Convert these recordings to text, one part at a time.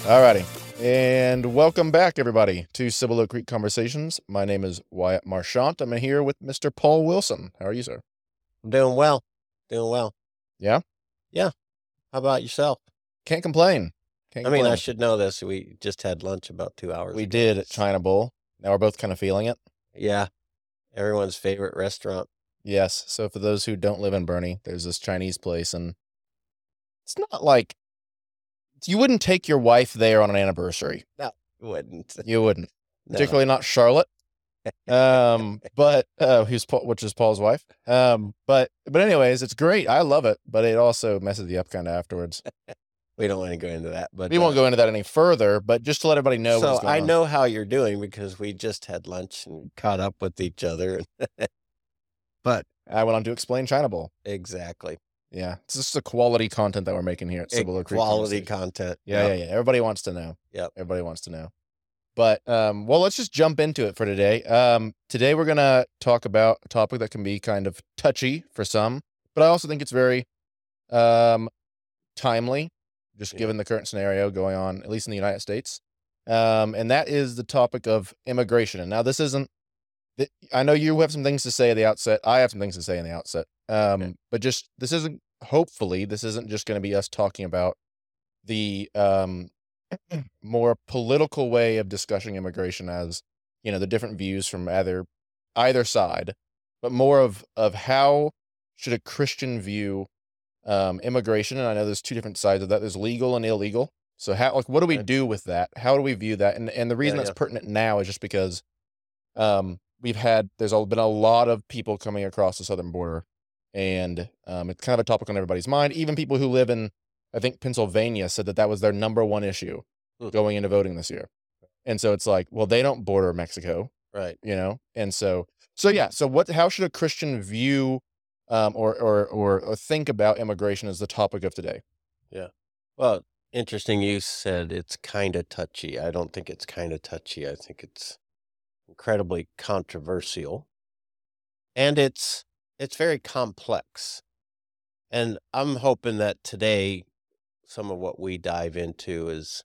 Alrighty. And welcome back, everybody, to Cibolo Creek Conversations. My name is Wyatt Marchant. I'm here with Mr. Paul Wilson. How are you, sir? I'm doing well. Doing well. Yeah? Yeah. How about yourself? Can't complain. Can't I mean, I complain. should know this. We just had lunch about 2 hours We ago. did at China Bowl. Now we're both kind of feeling it. Yeah. Everyone's favorite restaurant. Yes. So for those who don't live in Bernie, there's this Chinese place, and it's not like you wouldn't take your wife there on an anniversary. No, wouldn't. You wouldn't. No. Particularly not Charlotte. But which is Paul's wife. But anyways, it's great. I love it, but it also messes you up kind of afterwards. We don't want to go into that, but We won't go into that any further, but just to let everybody know what's so going I on. know how you're doing because we just had lunch and caught up with each other. But I went on to explain China Bowl. exactly. Yeah. It's just the quality content that we're making here at Cibolo Creek Quality Conversations. content. Yeah. Everybody wants to know. Yep. Everybody wants to know. But well, let's just jump into it for today. Today we're gonna talk about a topic that can be kind of touchy for some, but I also think it's very timely, just given the current scenario going on, at least in the United States. And that is the topic of immigration. And now this isn't. I know you have some things to say at the outset. I have some things to say in the outset. But just hopefully this isn't just going to be us talking about the more political way of discussing immigration, as the different views from either side, but more of how should a Christian view immigration. And I know there's two different sides of that. There's legal and illegal. So what do we do with that? How do we view that? And the reason that's pertinent now is just because there's been a lot of people coming across the southern border, and it's kind of a topic on everybody's mind. Even people who live in, I think, Pennsylvania said that was their number one issue going into voting this year. And so it's like, well, they don't border Mexico, right? And so how should a Christian view or think about immigration as the topic of today? Yeah. Well, interesting. You said it's kind of touchy. I don't think it's kind of touchy. I think it's incredibly controversial, and it's very complex. And I'm hoping that today some of what we dive into is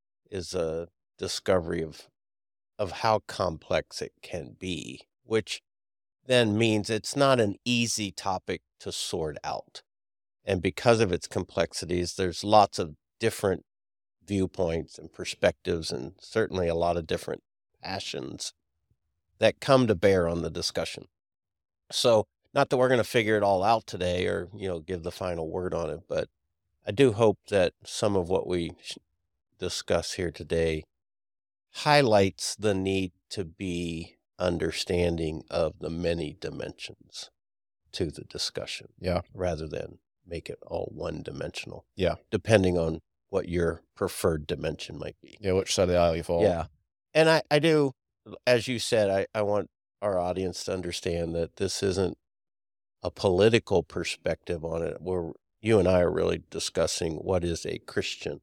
a discovery of how complex it can be, which then means it's not an easy topic to sort out. And because of its complexities, there's lots of different viewpoints and perspectives, and certainly a lot of different passions that come to bear on the discussion. So, not that we're going to figure it all out today or, give the final word on it, but I do hope that some of what we discuss here today highlights the need to be understanding of the many dimensions to the discussion. Yeah. Rather than make it all one-dimensional. Yeah. Depending on what your preferred dimension might be. Yeah, which side of the aisle you fall. Yeah. And I do, as you said, I want our audience to understand that this isn't a political perspective on it, where you and I are really discussing what is a Christian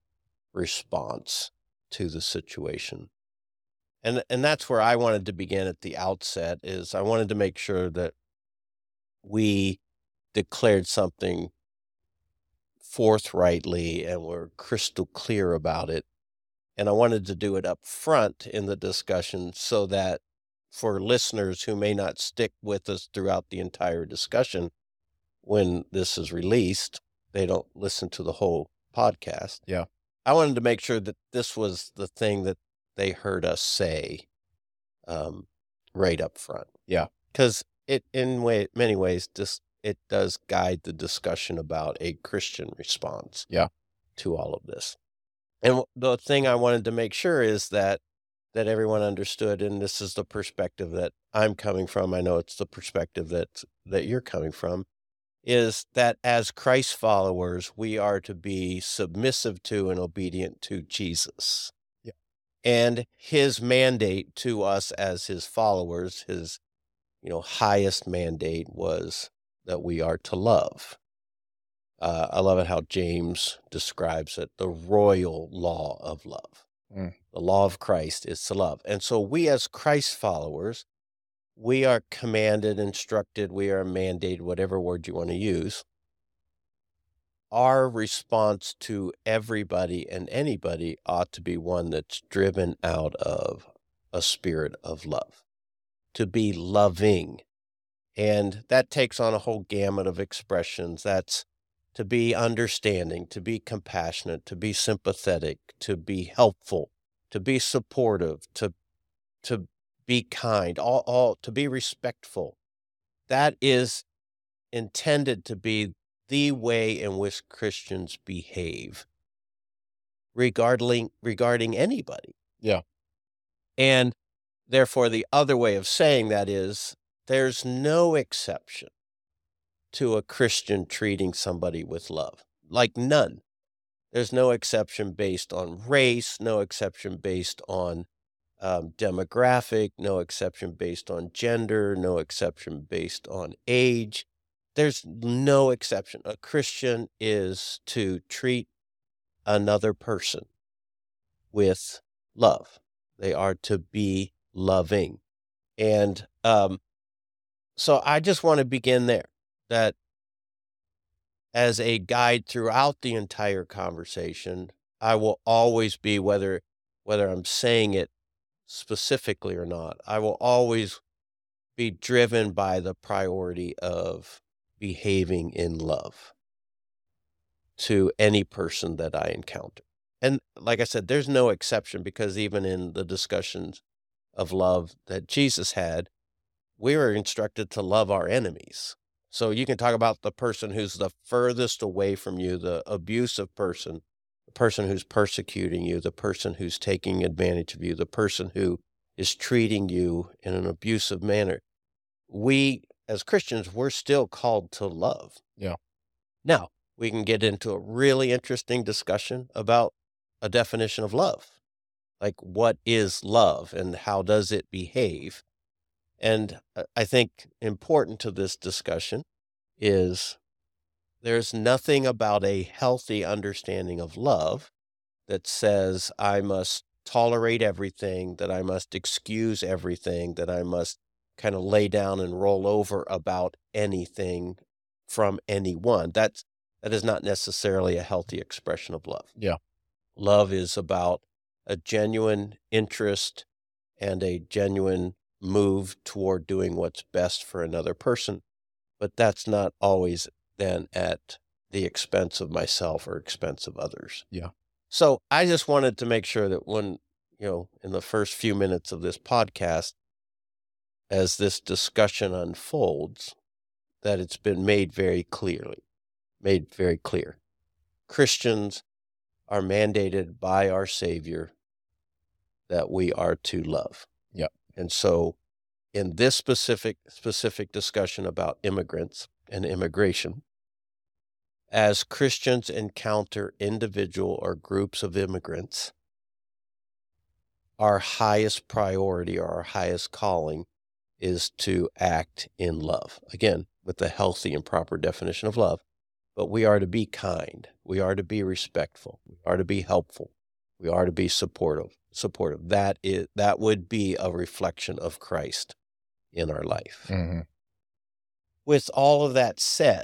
response to the situation. And that's where I wanted to begin at the outset, is I wanted to make sure that we declared something forthrightly and were crystal clear about it. And I wanted to do it up front in the discussion so that for listeners who may not stick with us throughout the entire discussion, when this is released, they don't listen to the whole podcast. Yeah. I wanted to make sure that this was the thing that they heard us say right up front. Yeah. Because it, in many ways, it does guide the discussion about a Christian response to all of this. And the thing I wanted to make sure is that everyone understood, and this is the perspective that I'm coming from, I know it's the perspective that you're coming from, is that as Christ followers, we are to be submissive to and obedient to Jesus. Yeah. And his mandate to us as his followers, his highest mandate was that we are to love. I love it how James describes it, the royal law of love. The law of Christ is to love. And so we as Christ followers, we are commanded, instructed, we are mandated, whatever word you want to use, our response to everybody and anybody ought to be one that's driven out of a spirit of love, to be loving. And that takes on a whole gamut of expressions. That's to be understanding, to be compassionate, to be sympathetic, to be helpful, to be supportive, to be kind, all to be respectful. That is intended to be the way in which Christians behave regarding anybody. Yeah. And therefore, the other way of saying that is there's no exception to a Christian treating somebody with love, like none. There's no exception based on race, no exception based on demographic, no exception based on gender, no exception based on age. There's no exception. A Christian is to treat another person with love. They are to be loving. And so I just want to begin there, that as a guide throughout the entire conversation, I will always be, whether I'm saying it specifically or not, I will always be driven by the priority of behaving in love to any person that I encounter. And like I said, there's no exception, because even in the discussions of love that Jesus had, we were instructed to love our enemies. So you can talk about the person who's the furthest away from you, the abusive person, the person who's persecuting you, the person who's taking advantage of you, the person who is treating you in an abusive manner. We, as Christians, we're still called to love. Yeah. Now, we can get into a really interesting discussion about a definition of love. Like, what is love and how does it behave? And I think important to this discussion is there's nothing about a healthy understanding of love that says I must tolerate everything, that I must excuse everything, that I must kind of lay down and roll over about anything from anyone. That is not necessarily a healthy expression of love. Yeah. Love is about a genuine interest and a genuine move toward doing what's best for another person. But that's not always then at the expense of myself or expense of others. Yeah. So I just wanted to make sure that when, in the first few minutes of this podcast, as this discussion unfolds, that it's been made very clear. Christians are mandated by our Savior that we are to love. Yeah. And so in this specific discussion about immigrants and immigration, as Christians encounter individual or groups of immigrants, our highest priority or our highest calling is to act in love. Again, with the healthy and proper definition of love. But we are to be kind. We are to be respectful. We are to be helpful. We are to be supportive. That would be a reflection of Christ in our life. Mm-hmm. With all of that said,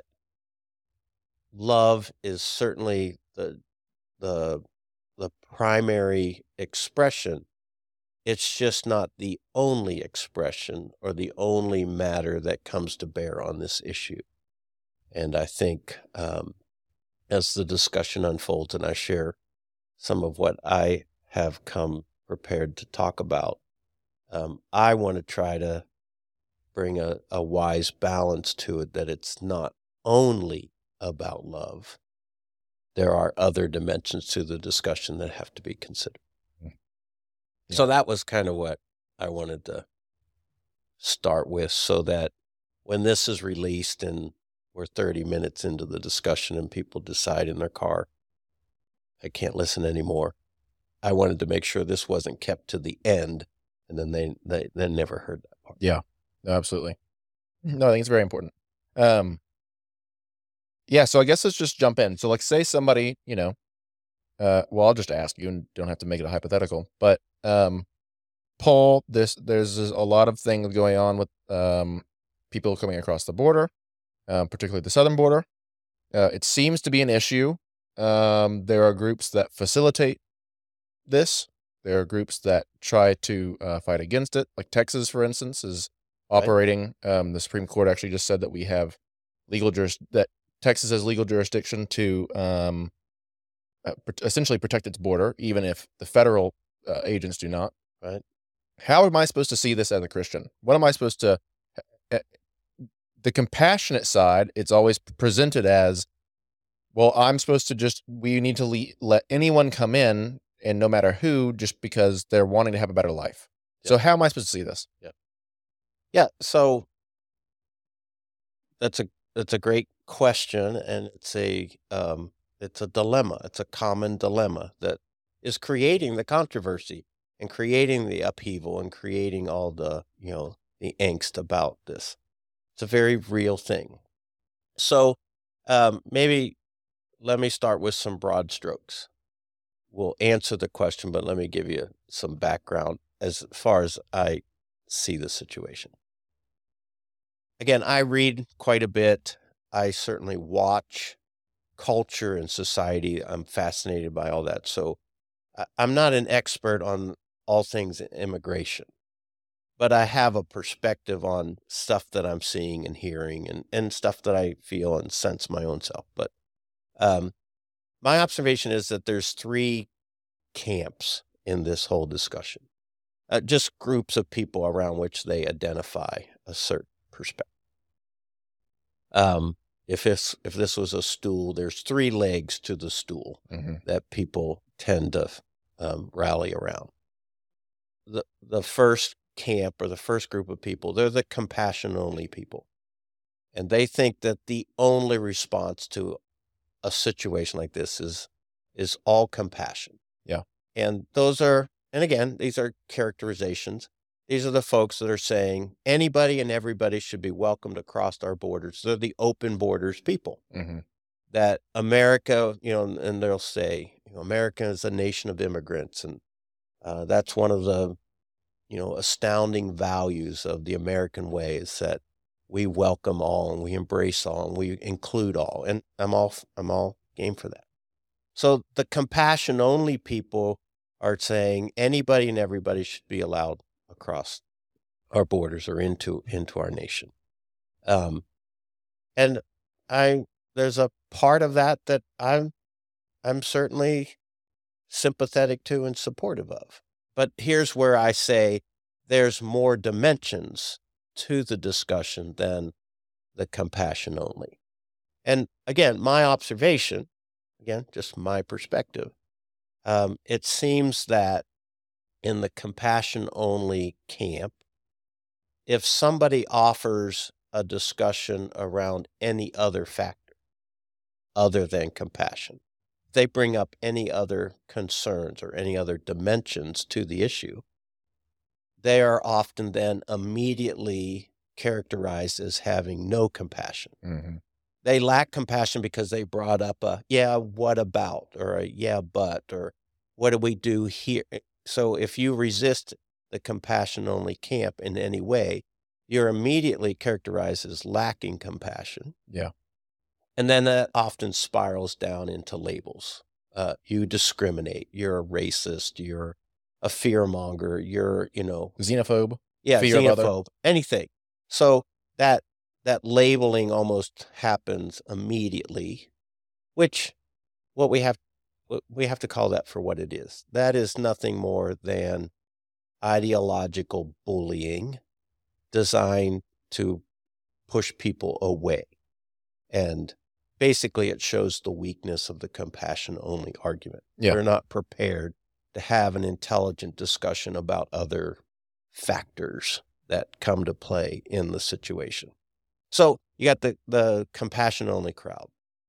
love is certainly the primary expression. It's just not the only expression or the only matter that comes to bear on this issue. And I think as the discussion unfolds and I share some of what I have come prepared to talk about, I want to try to bring a wise balance to it, that it's not only about love. There are other dimensions to the discussion that have to be considered. Yeah. So that was kind of what I wanted to start with, so that when this is released and we're 30 minutes into the discussion and people decide in their car, I can't listen anymore, I wanted to make sure this wasn't kept to the end and then they never heard that part. Yeah, absolutely. No, I think it's very important. Yeah, so I guess let's just jump in. So like, say somebody, well, I'll just ask you and don't have to make it a hypothetical, but Paul, there's a lot of things going on with people coming across the border, particularly the southern border. It seems to be an issue. There are groups that facilitate this. There are groups that try to fight against it, like Texas, for instance, is Right. operating. The Supreme Court actually just said that we have that Texas has legal jurisdiction to essentially protect its border, even if the federal agents do not. Right. How am I supposed to see this as a Christian? What am I supposed to? uh, The compassionate side, it's always presented as, well, I'm supposed to we need to let anyone come in, and no matter who, just because they're wanting to have a better life. So how am I supposed to see this? Yeah. So that's a great question, and it's a dilemma. It's a common dilemma that is creating the controversy and creating the upheaval and creating all the the angst about this. It's a very real thing. So maybe let me start with some broad strokes. We'll answer the question, but let me give you some background as far as I see the situation. Again, I read quite a bit. I certainly watch culture and society. I'm fascinated by all that. So I'm not an expert on all things immigration, but I have a perspective on stuff that I'm seeing and hearing and stuff that I feel and sense my own self. But my observation is that there's three camps in this whole discussion, just groups of people around which they identify a certain perspective. If this was a stool, there's three legs to the stool that people tend to rally around. The first camp or the first group of people, they're the compassion-only people. And they think that the only response to a situation like this is all compassion. Yeah. And again, these are characterizations. These are the folks that are saying anybody and everybody should be welcomed across our borders. They're the open borders people. That America, and they'll say, America is a nation of immigrants. And that's one of the, astounding values of the American way is that we welcome all and we embrace all and we include all. And I'm all game for that. So the compassion only people are saying anybody and everybody should be allowed across our borders or into our nation. And there's a part of that I'm certainly sympathetic to and supportive of. But here's where I say there's more dimensions to the discussion than the compassion only. And again, my observation, just my perspective, it seems that in the compassion-only camp, if somebody offers a discussion around any other factor other than compassion, they bring up any other concerns or any other dimensions to the issue, they are often then immediately characterized as having no compassion. They lack compassion because they brought up what about, or but, or what do we do here? So if you resist the compassion-only camp in any way, you're immediately characterized as lacking compassion. Yeah. And then that often spirals down into labels. You discriminate. You're a racist. You're a fearmonger. You're, xenophobe. Yeah, fear of other. xenophobe. Anything. So that labeling almost happens immediately, which we have to call that for what it is. That is nothing more than ideological bullying designed to push people away. And basically it shows the weakness of the compassion-only argument. Yeah. They're not prepared to have an intelligent discussion about other factors that come to play in the situation. So you got the compassion-only crowd.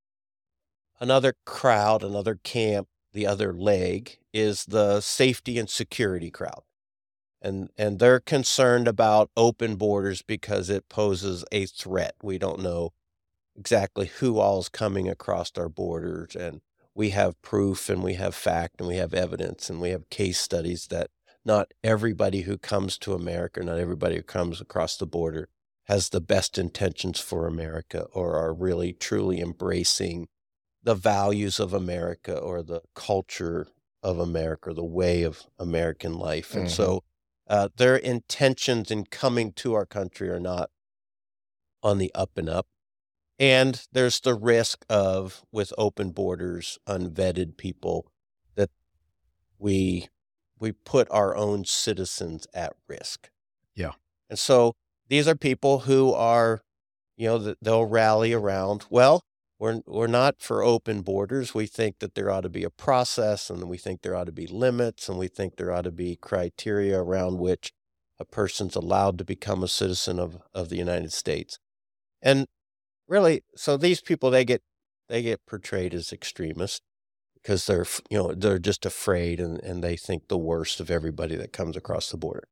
Another crowd, another camp, the other leg is the safety and security crowd. And they're concerned about open borders because it poses a threat. We don't know exactly who all is coming across our borders, and we have proof and we have fact and we have evidence and we have case studies that not everybody who comes to America, not everybody who comes across the border has the best intentions for America or are really truly embracing the values of America or the culture of America, or the way of American life. And so their intentions in coming to our country are not on the up and up. And there's the risk of, with open borders, unvetted people, that we put our own citizens at risk. Yeah. And so these are people who are, they'll rally around, well, we're not for open borders. We think that there ought to be a process, and we think there ought to be limits, and we think there ought to be criteria around which a person's allowed to become a citizen of the United States. And really, so these people, they get portrayed as extremists because they're just afraid, and they think the worst of everybody that comes across the border.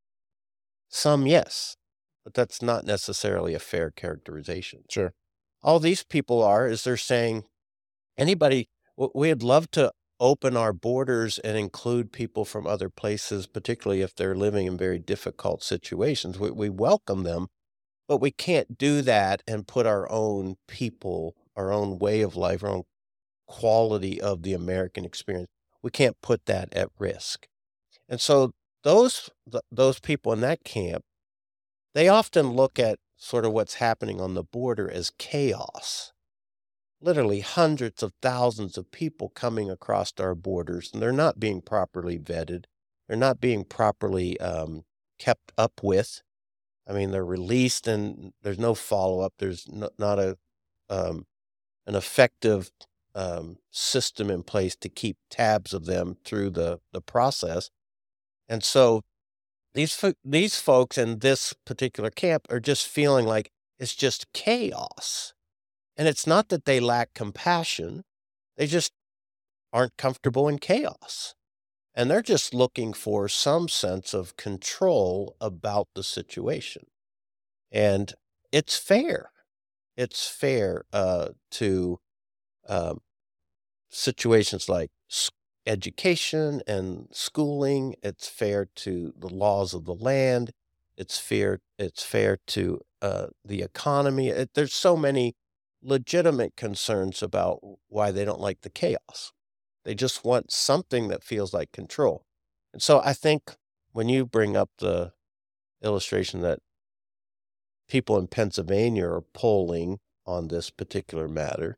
Some, yes, but that's not necessarily a fair characterization. Sure. All these people is they're saying, we'd love to open our borders and include people from other places, particularly if they're living in very difficult situations. We welcome them, but we can't do that and put our own people, our own way of life, our own quality of the American experience, we can't put that at risk. And so those people in that camp, they often look at sort of what's happening on the border as chaos. Literally hundreds of thousands of people coming across our borders, and they're not being properly vetted. They're not being properly kept up with. I mean, they're released and there's no follow-up. There's not an effective system in place to keep tabs of them through the process. And so these folks in this particular camp are just feeling like it's just chaos. And it's not that they lack compassion. They just aren't comfortable in chaos. And they're just looking for some sense of control about the situation. And it's fair. It's fair to situations like education and schooling. It's fair to the laws of the land. It's fair to the economy. There's so many legitimate concerns about why they don't like the chaos. They just want something that feels like control. And so I think when you bring up the illustration that people in Pennsylvania are polling on this particular matter,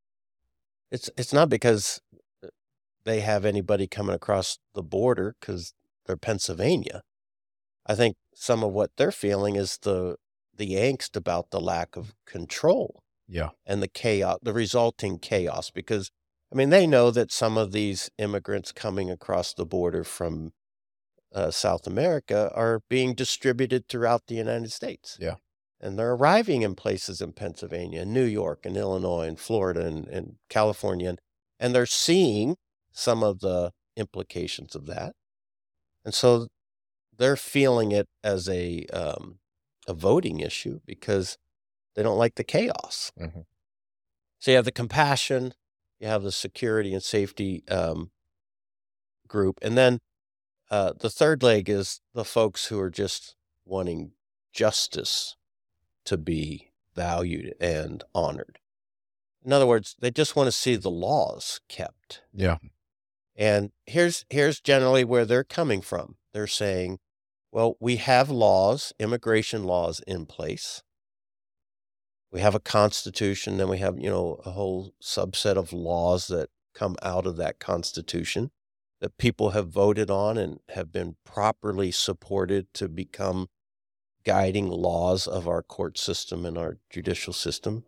it's not because they have anybody coming across the border because they're Pennsylvania. I think some of what they're feeling is the angst about the lack of control. Yeah. And the chaos, the resulting chaos, because I mean, they know that some of these immigrants coming across the border from South America are being distributed throughout the United States. Yeah. And they're arriving in places in Pennsylvania, and New York, and Illinois, and Florida, and California, and they're seeing some of the implications of that. And so they're feeling it as a voting issue because they don't like the chaos. Mm-hmm. So you have the compassion, you have the security and safety group. And then the third leg is the folks who are just wanting justice to be valued and honored. In other words, they just want to see the laws kept. Yeah. And here's generally where they're coming from. They're saying, well, we have laws, immigration laws in place. We have a constitution, then we have, a whole subset of laws that come out of that constitution that people have voted on and have been properly supported to become guiding laws of our court system and our judicial system.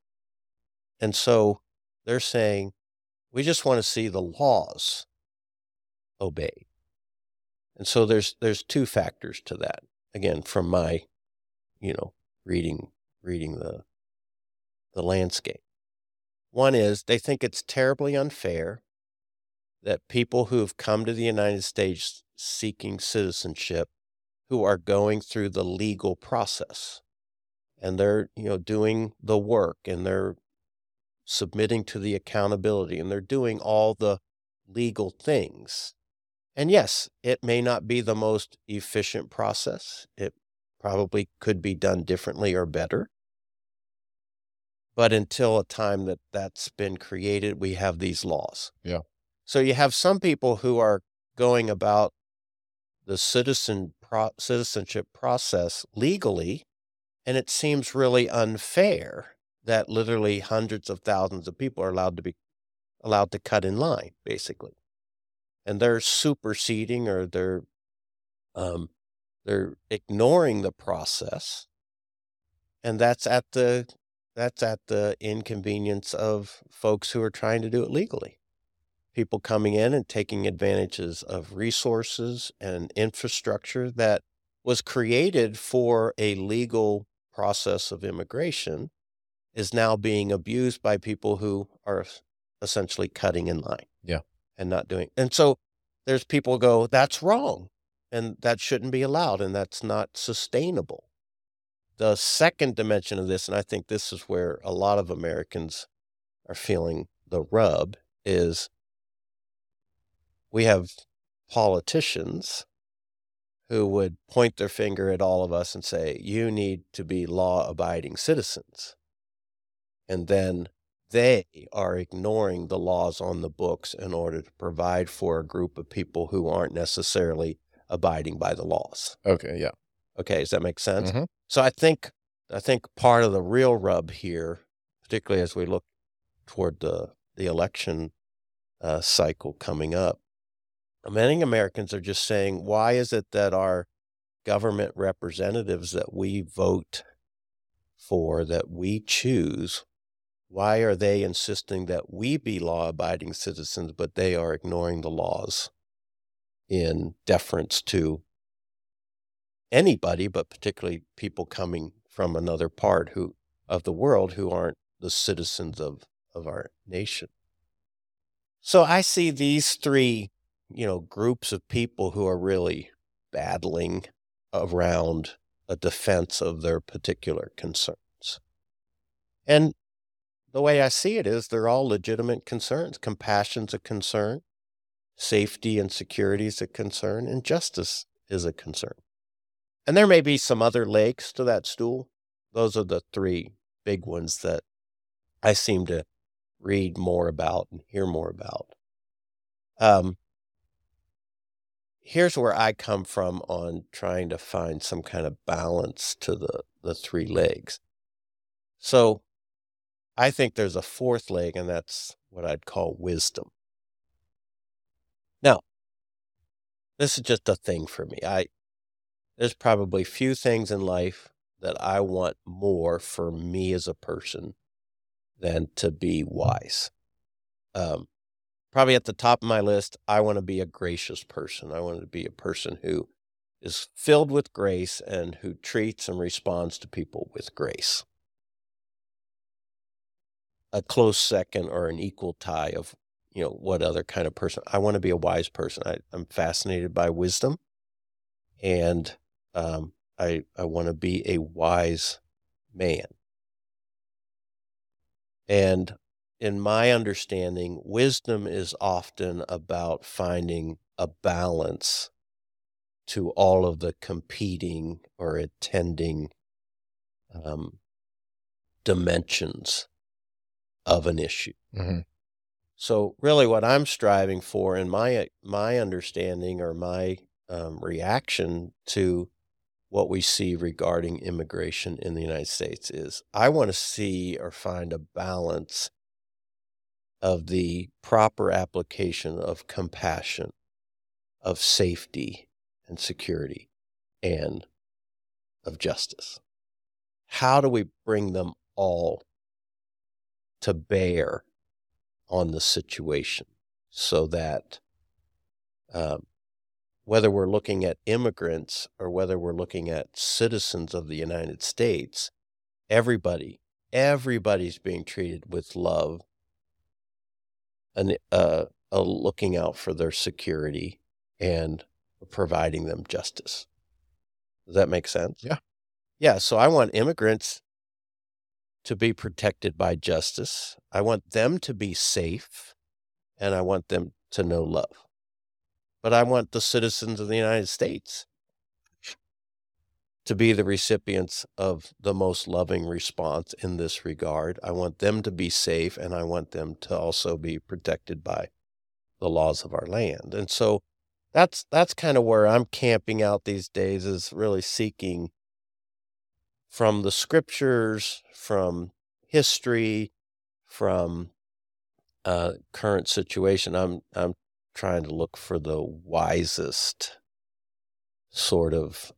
And so they're saying, we just want to see the laws obeyed. And so there's two factors to that. Again, from my, reading the landscape. One is they think it's terribly unfair that people who've come to the United States seeking citizenship, who are going through the legal process, and they're, doing the work, and they're submitting to the accountability, and they're doing all the legal things. And yes, it may not be the most efficient process. It probably could be done differently or better. But until a time that that's been created, we have these laws. Yeah. So you have some people who are going about the citizenship process legally, and it seems really unfair that literally hundreds of thousands of people are allowed to cut in line, basically. And they're superseding, or they're ignoring the process, and that's at the inconvenience of folks who are trying to do it legally. People coming in and taking advantages of resources and infrastructure that was created for a legal process of immigration is now being abused by people who are essentially cutting in line. Yeah. And not doing. And so there's people go, that's wrong, and that shouldn't be allowed, and that's not sustainable. The second dimension of this, and I think this is where a lot of Americans are feeling the rub, is we have politicians who would point their finger at all of us and say, you need to be law-abiding citizens. And then they are ignoring the laws on the books in order to provide for a group of people who aren't necessarily abiding by the laws. Okay. Yeah. Okay, does that make sense? Mhm. So I think part of the real rub here, particularly as we look toward the election cycle coming up, many Americans are just saying, why is it that our government representatives that we vote for, that we choose, why are they insisting that we be law-abiding citizens, but they are ignoring the laws in deference to anybody, but particularly people coming from another part of the world who aren't the citizens of our nation? So I see these three, groups of people who are really battling around a defense of their particular concerns. And the way I see it is they're all legitimate concerns. Compassion's a concern, safety and security is a concern, and justice is a concern. And there may be some other legs to that stool. Those are the three big ones that I seem to read more about and hear more about. Here's where I come from on trying to find some kind of balance to the three legs. So I think there's a fourth leg, and that's what I'd call wisdom. Now, this is just a thing for me. There's probably few things in life that I want more for me as a person than to be wise. Probably at the top of my list, I want to be a gracious person. I want to be a person who is filled with grace and who treats and responds to people with grace. A close second or an equal tie of, what other kind of person. I want to be a wise person. I'm fascinated by wisdom, and I want to be a wise man. And in my understanding, wisdom is often about finding a balance to all of the competing or attending dimensions of an issue. Mm-hmm. So really what I'm striving for in my understanding or my reaction to what we see regarding immigration in the United States is I want to see or find a balance of the proper application of compassion, of safety and security, and of justice. How do we bring them all to bear on the situation so that whether we're looking at immigrants or whether we're looking at citizens of the United States, everybody's being treated with love and looking out for their security and providing them justice. Does that make sense? Yeah. Yeah, so I want immigrants to be protected by justice. I want them to be safe, and I want them to know love. But I want the citizens of the United States to be the recipients of the most loving response in this regard. I want them to be safe, and I want them to also be protected by the laws of our land. And so that's kind of where I'm camping out these days, is really seeking from the scriptures, from history, from current situation. I'm trying to look for the wisest sort of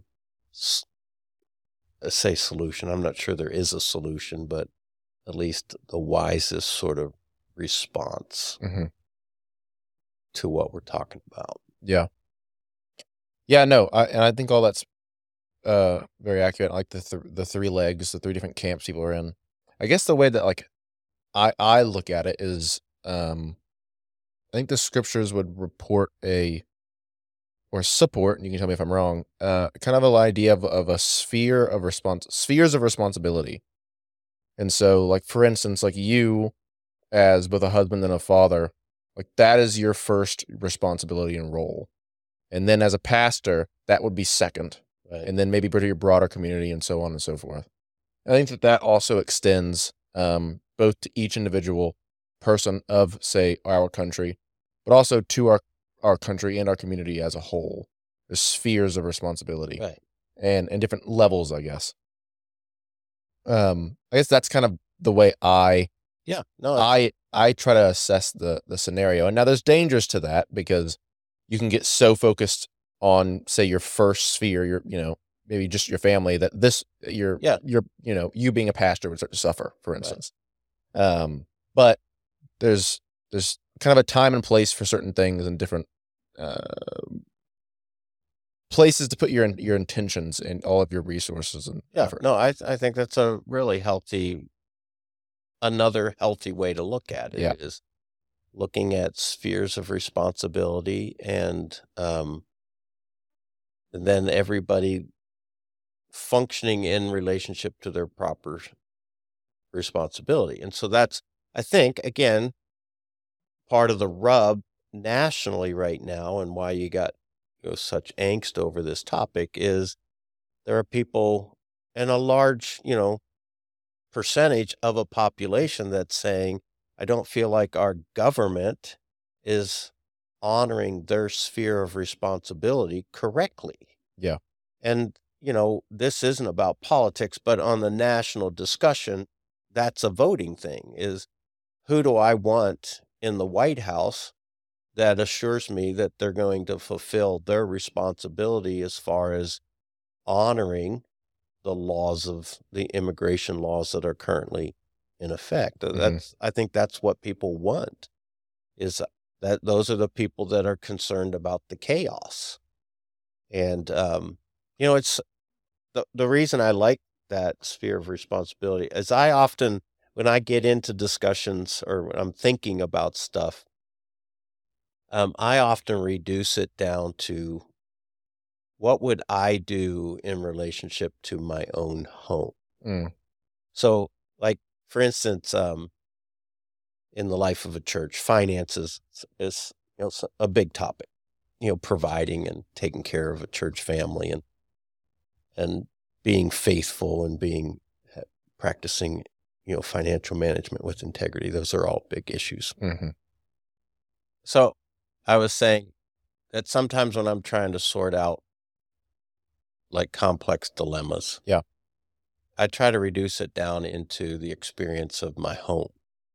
say solution. I'm not sure there is a solution, but at least the wisest sort of response to what we're talking about. Yeah. Yeah, no, I think all that's very accurate. I like the three legs, the three different camps people are in. I guess the way that like I look at it is I think the scriptures would report or support, and you can tell me if I'm wrong, kind of an idea of a spheres of responsibility. And so, like, for instance, like you as both a husband and a father, like that is your first responsibility and role. And then as a pastor, that would be second. Right. And then maybe to your broader community and so on and so forth. I think that also extends both to each individual person of, say, our country, but also to our country and our community as a whole. There's spheres of responsibility, Right. and different levels, I guess. I guess that's kind of the way I try to assess the scenario. And now there's dangers to that, because you can get so focused on, say, your first sphere, maybe just your family, that you being a pastor would start to suffer, for instance. Right. But there's kind of a time and place for certain things, and different places to put your intentions and all of your resources and effort. No, I think that's a really another healthy way to look at it, is looking at spheres of responsibility, and then everybody functioning in relationship to their proper responsibility. And so that's, I think, again, part of the rub nationally right now, and why you got such angst over this topic, is there are people, and a large, percentage of a population, that's saying, I don't feel like our government is honoring their sphere of responsibility correctly. Yeah. And, this isn't about politics, but on the national discussion, that's a voting thing, is who do I want in the White House that assures me that they're going to fulfill their responsibility as far as honoring the laws of the immigration laws that are currently in effect. I think that's what people want, is that those are the people that are concerned about the chaos. And, it's the reason I like that sphere of responsibility is I often, when I get into discussions or when I'm thinking about stuff, I often reduce it down to, what would I do in relationship to my own home? So, like, for instance, in the life of a church, finances is a big topic. Providing and taking care of a church family, and being faithful, and practicing financial management with integrity. Those are all big issues. So I was saying that sometimes when I'm trying to sort out like complex dilemmas, I try to reduce it down into the experience of my home.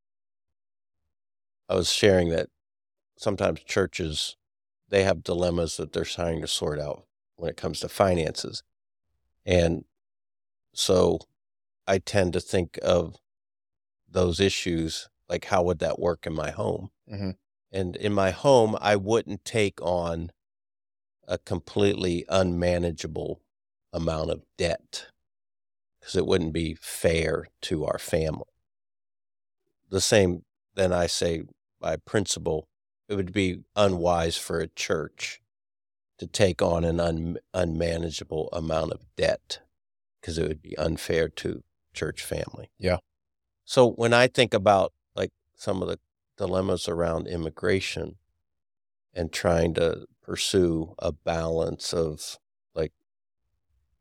I was sharing that sometimes churches, they have dilemmas that they're trying to sort out when it comes to finances. And so I tend to think of those issues, like, how would that work in my home? And in my home, I wouldn't take on a completely unmanageable amount of debt, because it wouldn't be fair to our family. The same, then I say, by principle, it would be unwise for a church to take on an unmanageable amount of debt, because it would be unfair to church family. Yeah. So when I think about like some of the dilemmas around immigration and trying to pursue a balance of like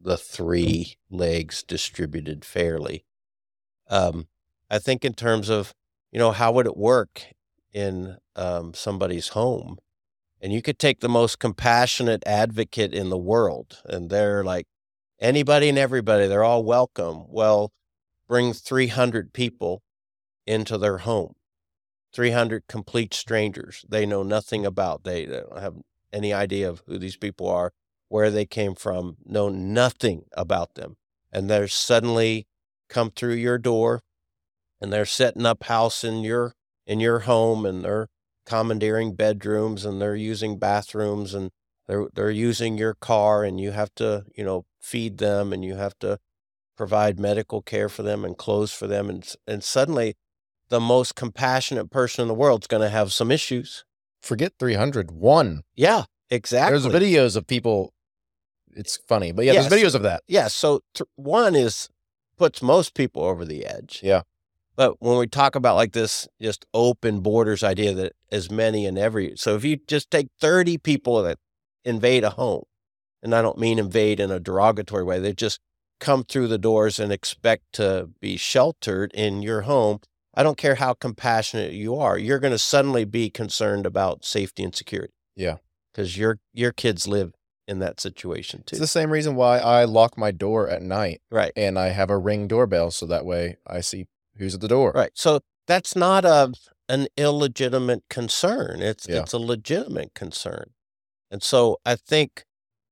the three legs distributed fairly. I think in terms of, how would it work in somebody's home? And you could take the most compassionate advocate in the world, and they're like, anybody and everybody, they're all welcome. Well, bring 300 people into their home, 300 complete strangers they know nothing about. They don't have any idea of who these people are, where they came from, know nothing about them. And they're suddenly come through your door, and they're setting up house in your home, and they're commandeering bedrooms, and they're using bathrooms, and they're using your car, and you have to, feed them, and you have to provide medical care for them and clothes for them. And suddenly the most compassionate person in the world is going to have some issues. Forget 300. One. Yeah, exactly. There's videos of people. It's funny, but yeah, Yes. there's videos of that. Yeah. So one puts most people over the edge. Yeah. But when we talk about like this just open borders idea that as many in every, so if you just take 30 people that invade a home, and I don't mean invade in a derogatory way, they just come through the doors and expect to be sheltered in your home. I don't care how compassionate you are, you're going to suddenly be concerned about safety and security. Yeah. Because your kids live in that situation too. It's the same reason why I lock my door at night. Right. And I have a Ring doorbell, so that way I see who's at the door. Right. So that's not an illegitimate concern. It's a legitimate concern. And so I think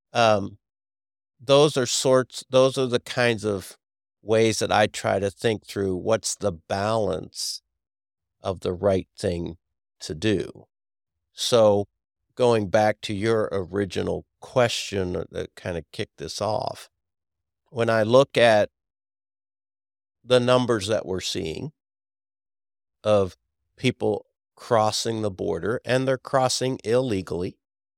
those are the kinds of ways that I try to think through what's the balance of the right thing to do. So going back to your original question that kind of kicked this off, when I look at the numbers that we're seeing of people crossing the border, and they're crossing illegally,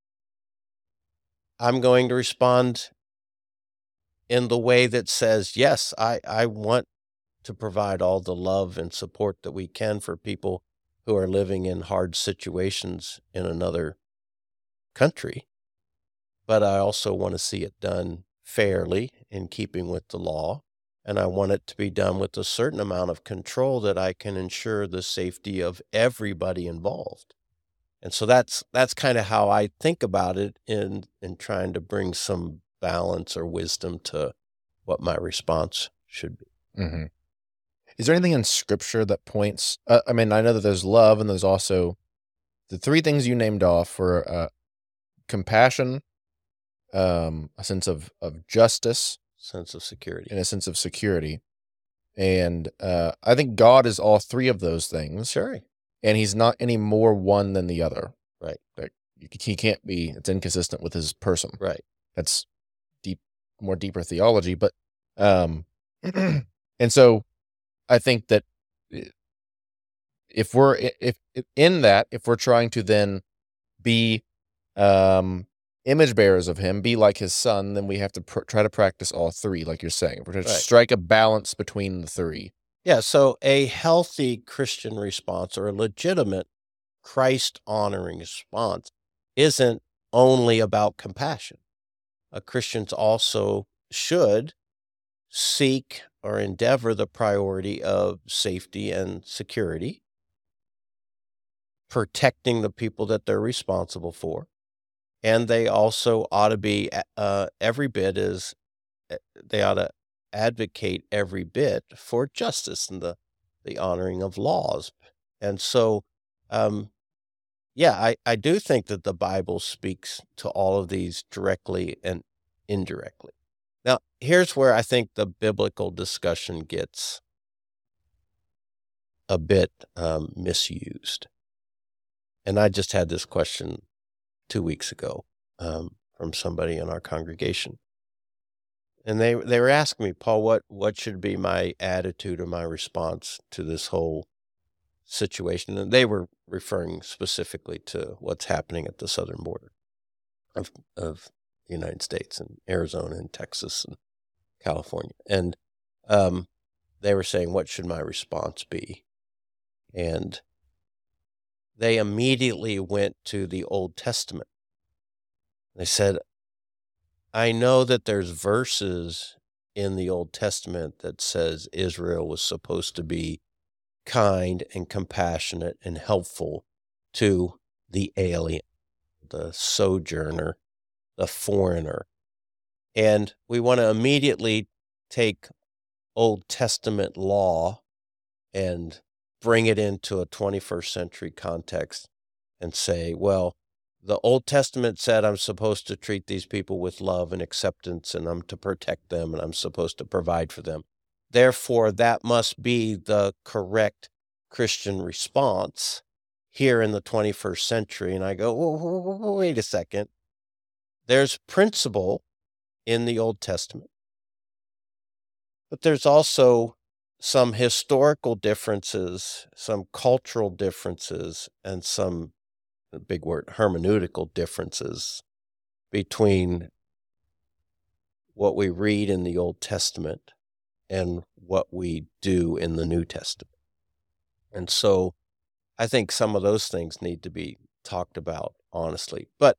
I'm going to respond in the way that says, yes, I want to provide all the love and support that we can for people who are living in hard situations in another country. But I also want to see it done fairly, in keeping with the law. And I want it to be done with a certain amount of control that I can ensure the safety of everybody involved. And so that's kind of how I think about it in trying to bring some balance or wisdom to what my response should be. Mm-hmm. Is there anything in Scripture that points? I mean, I know that there's love, and there's also the three things you named off were compassion, a sense of justice, sense of security, and a sense of security. And I think God is all three of those things. Sure. And he's not any more one than the other. Right. Like, he can't be. It's inconsistent with his person. Right. That's more deeper theology. But and so I think that if we're trying to then be image bearers of him, be like his son, then we have to try to practice all three, like you're saying. We're trying to strike a balance between the three. Yeah, so a healthy Christian response, or a legitimate Christ-honoring response, isn't only about compassion. Christians also should seek or endeavor the priority of safety and security, protecting the people that they're responsible for. And they also ought to be every bit as they ought to advocate every bit for justice and the honoring of laws. And so, I do think that the Bible speaks to all of these directly and indirectly. Now, here's where I think the biblical discussion gets a bit misused. And I just had this question 2 weeks ago from somebody in our congregation. And they were asking me, Paul, what should be my attitude or my response to this whole situation? And they were referring specifically to what's happening at the southern border of the United States, and Arizona and Texas and California. And they were saying, what should my response be? And they immediately went to the Old Testament. They said, I know that there's verses in the Old Testament that says Israel was supposed to be kind and compassionate and helpful to the alien, the sojourner, the foreigner. And we want to immediately take Old Testament law and bring it into a 21st century context and say, well, the Old Testament said I'm supposed to treat these people with love and acceptance, and I'm to protect them, and I'm supposed to provide for them. Therefore, that must be the correct Christian response here in the 21st century. And I go, wait a second. There's principle in the Old Testament, but there's also some historical differences, some cultural differences, and some, a big word, hermeneutical differences between what we read in the Old Testament and what we do in the New Testament. And so I think some of those things need to be talked about honestly. But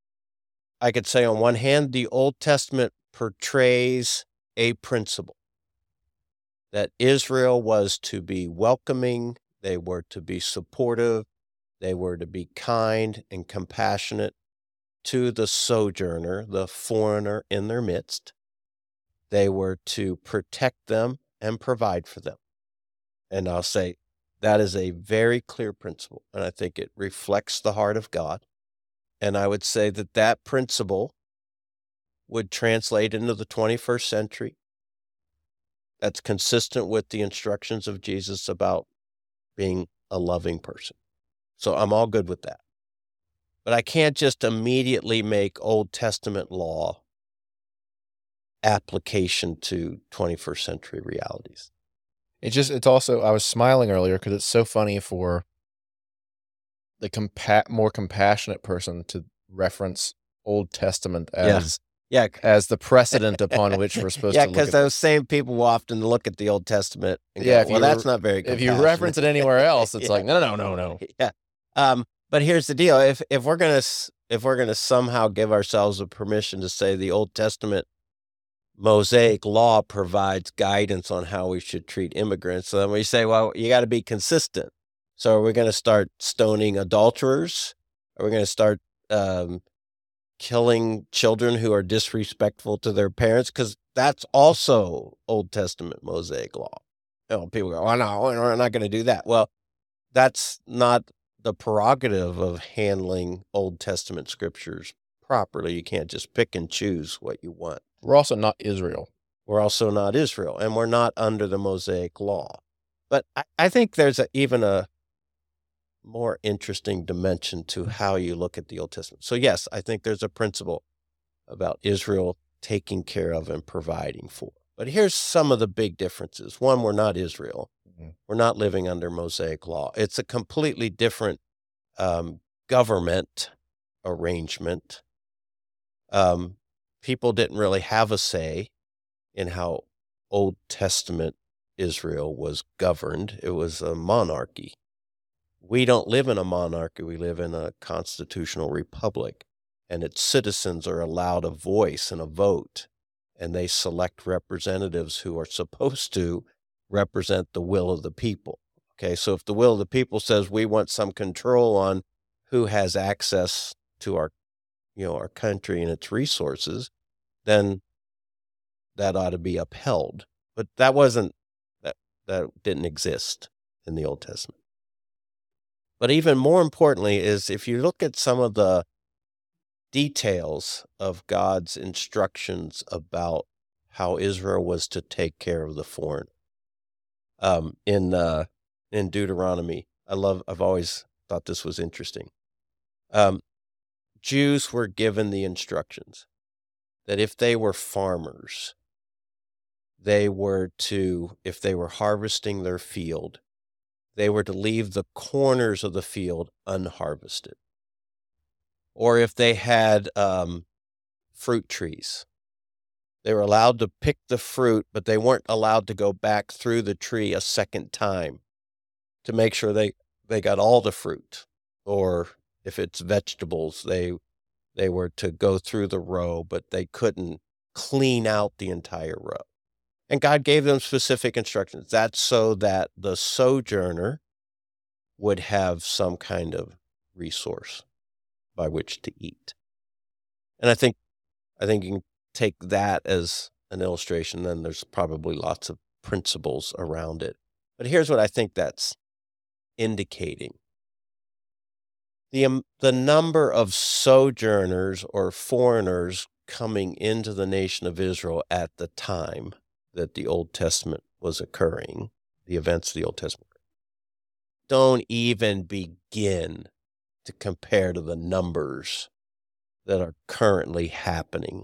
I could say on one hand, the Old Testament portrays a principle that Israel was to be welcoming, they were to be supportive, they were to be kind and compassionate to the sojourner, the foreigner in their midst. They were to protect them and provide for them. And I'll say that is a very clear principle, and I think it reflects the heart of God. And I would say that that principle would translate into the 21st century. That's consistent with the instructions of Jesus about being a loving person. So I'm all good with that. But I can't just immediately make Old Testament law application to 21st century realities. It's also, I was smiling earlier because it's so funny for the more compassionate person to reference Old Testament as the precedent upon which we're supposed to look at. Yeah, because those same people will often look at the Old Testament and go, well, that's not very compassionate. If you reference it anywhere else, it's like, no. Yeah. But here's the deal. If we're gonna somehow give ourselves a permission to say the Old Testament Mosaic law provides guidance on how we should treat immigrants, so then we say, well, you got to be consistent. So are we going to start stoning adulterers? Are we going to start killing children who are disrespectful to their parents? Because that's also Old Testament Mosaic law. People go, oh, no, we're not going to do that. Well, that's not the prerogative of handling Old Testament scriptures properly. You can't just pick and choose what you want. We're also not Israel. We're also not Israel, and we're not under the Mosaic law. But I think there's even a more interesting dimension to how you look at the Old Testament. So yes, I think there's a principle about Israel taking care of and providing for. But here's some of the big differences. One, we're not Israel. Mm-hmm. We're not living under Mosaic law. It's a completely different government arrangement. People didn't really have a say in how Old Testament Israel was governed. It was a monarchy. We don't live in a monarchy. We live in a constitutional republic, and its citizens are allowed a voice and a vote, and they select representatives who are supposed to represent the will of the people. Okay, so if the will of the people says we want some control on who has access to our country and its resources, then that ought to be upheld. But that didn't exist in the Old Testament. But even more importantly is if you look at some of the details of God's instructions about how Israel was to take care of the foreign. In Deuteronomy, I've always thought this was interesting. Jews were given the instructions that if they were farmers, if they were harvesting their field, they were to leave the corners of the field unharvested. Or if they had fruit trees, they were allowed to pick the fruit, but they weren't allowed to go back through the tree a second time to make sure they got all the fruit. Or if it's vegetables, they They were to go through the row, but they couldn't clean out the entire row. And God gave them specific instructions. That's so that the sojourner would have some kind of resource by which to eat. And I think you can take that as an illustration, then there's probably lots of principles around it. But here's what I think that's indicating. The number of sojourners or foreigners coming into the nation of Israel at the time that the Old Testament was occurring, the events of the Old Testament, don't even begin to compare to the numbers that are currently happening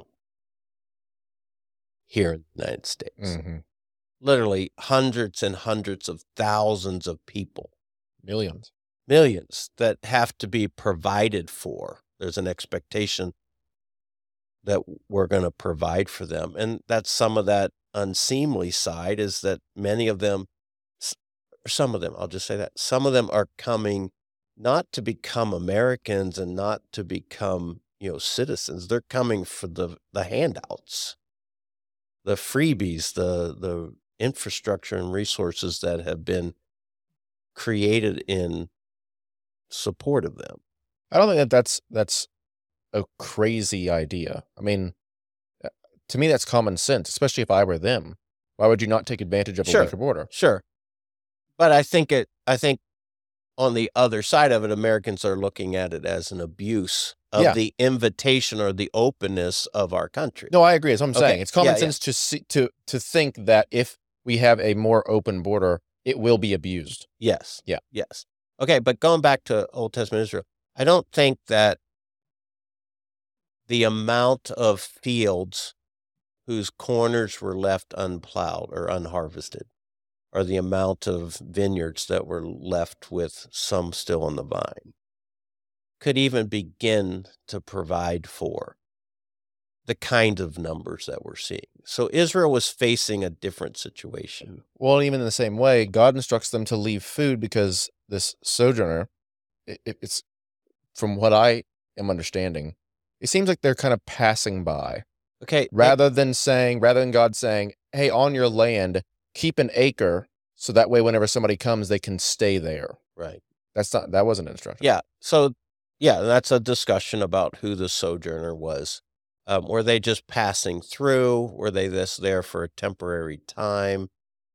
here in the United States. Mm-hmm. Literally hundreds and hundreds of thousands of people. Millions that have to be provided for. There's an expectation that we're going to provide for them. And that's some of that unseemly side, is that many of them, some of them, I'll just say that, some of them are coming not to become Americans and not to become, citizens. They're coming for the handouts, the freebies, the infrastructure and resources that have been created in support of them. I don't think that's a crazy idea. I mean, to me, that's common sense, especially if I were them. Why would you not take advantage of a weaker border? Sure. But I think on the other side of it, Americans are looking at it as an abuse of the invitation or the openness of our country. No, I agree. That's what I'm saying. It's common sense to think that if we have a more open border, it will be abused. Yes. Yeah. Yes. Okay, but going back to Old Testament Israel, I don't think that the amount of fields whose corners were left unplowed or unharvested, or the amount of vineyards that were left with some still on the vine, could even begin to provide for the kind of numbers that we're seeing. So Israel was facing a different situation. Well, even in the same way, God instructs them to leave food because this sojourner, it's, from what I am understanding, it seems like they're kind of passing by. Okay. Rather than God saying, hey, on your land, keep an acre so that way whenever somebody comes, they can stay there. Right. That wasn't an instruction. Yeah. So, that's a discussion about who the sojourner was. Were they just passing through? Were they there for a temporary time?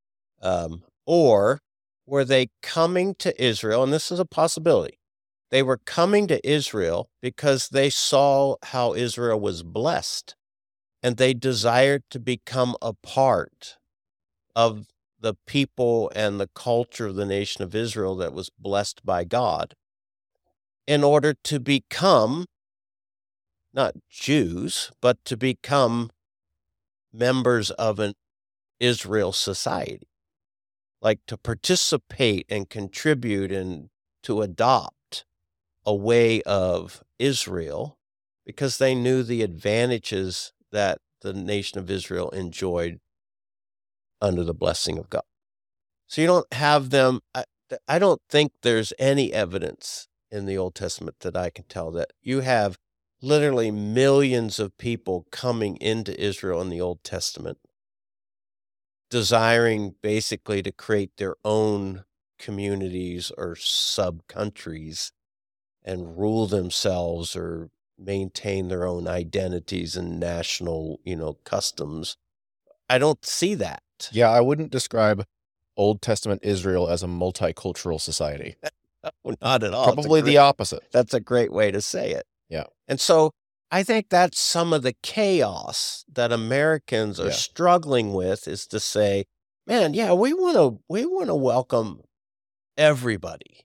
Or were they coming to Israel? And this is a possibility. They were coming to Israel because they saw how Israel was blessed, and they desired to become a part of the people and the culture of the nation of Israel that was blessed by God, in order to become not Jews, but to become members of an Israel society, like to participate and contribute and to adopt a way of Israel, because they knew the advantages that the nation of Israel enjoyed under the blessing of God. So you don't have them. I don't think there's any evidence in the Old Testament that I can tell that you have literally millions of people coming into Israel in the Old Testament, desiring basically to create their own communities or sub-countries and rule themselves or maintain their own identities and national, customs. I don't see that. Yeah, I wouldn't describe Old Testament Israel as a multicultural society. No, not at all. Probably the opposite. That's a great way to say it. Yeah. And so I think that's some of the chaos that Americans are struggling with, is to say, man, we want to welcome everybody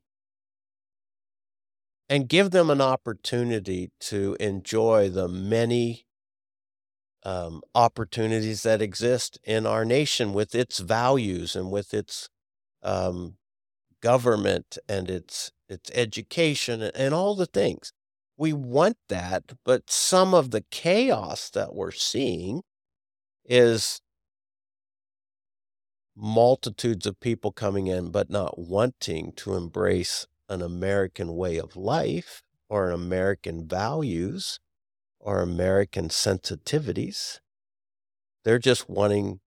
and give them an opportunity to enjoy the many opportunities that exist in our nation with its values and with its government and its education and all the things. We want that, but some of the chaos that we're seeing is multitudes of people coming in but not wanting to embrace an American way of life or an American values, or American sensitivities. They're just wanting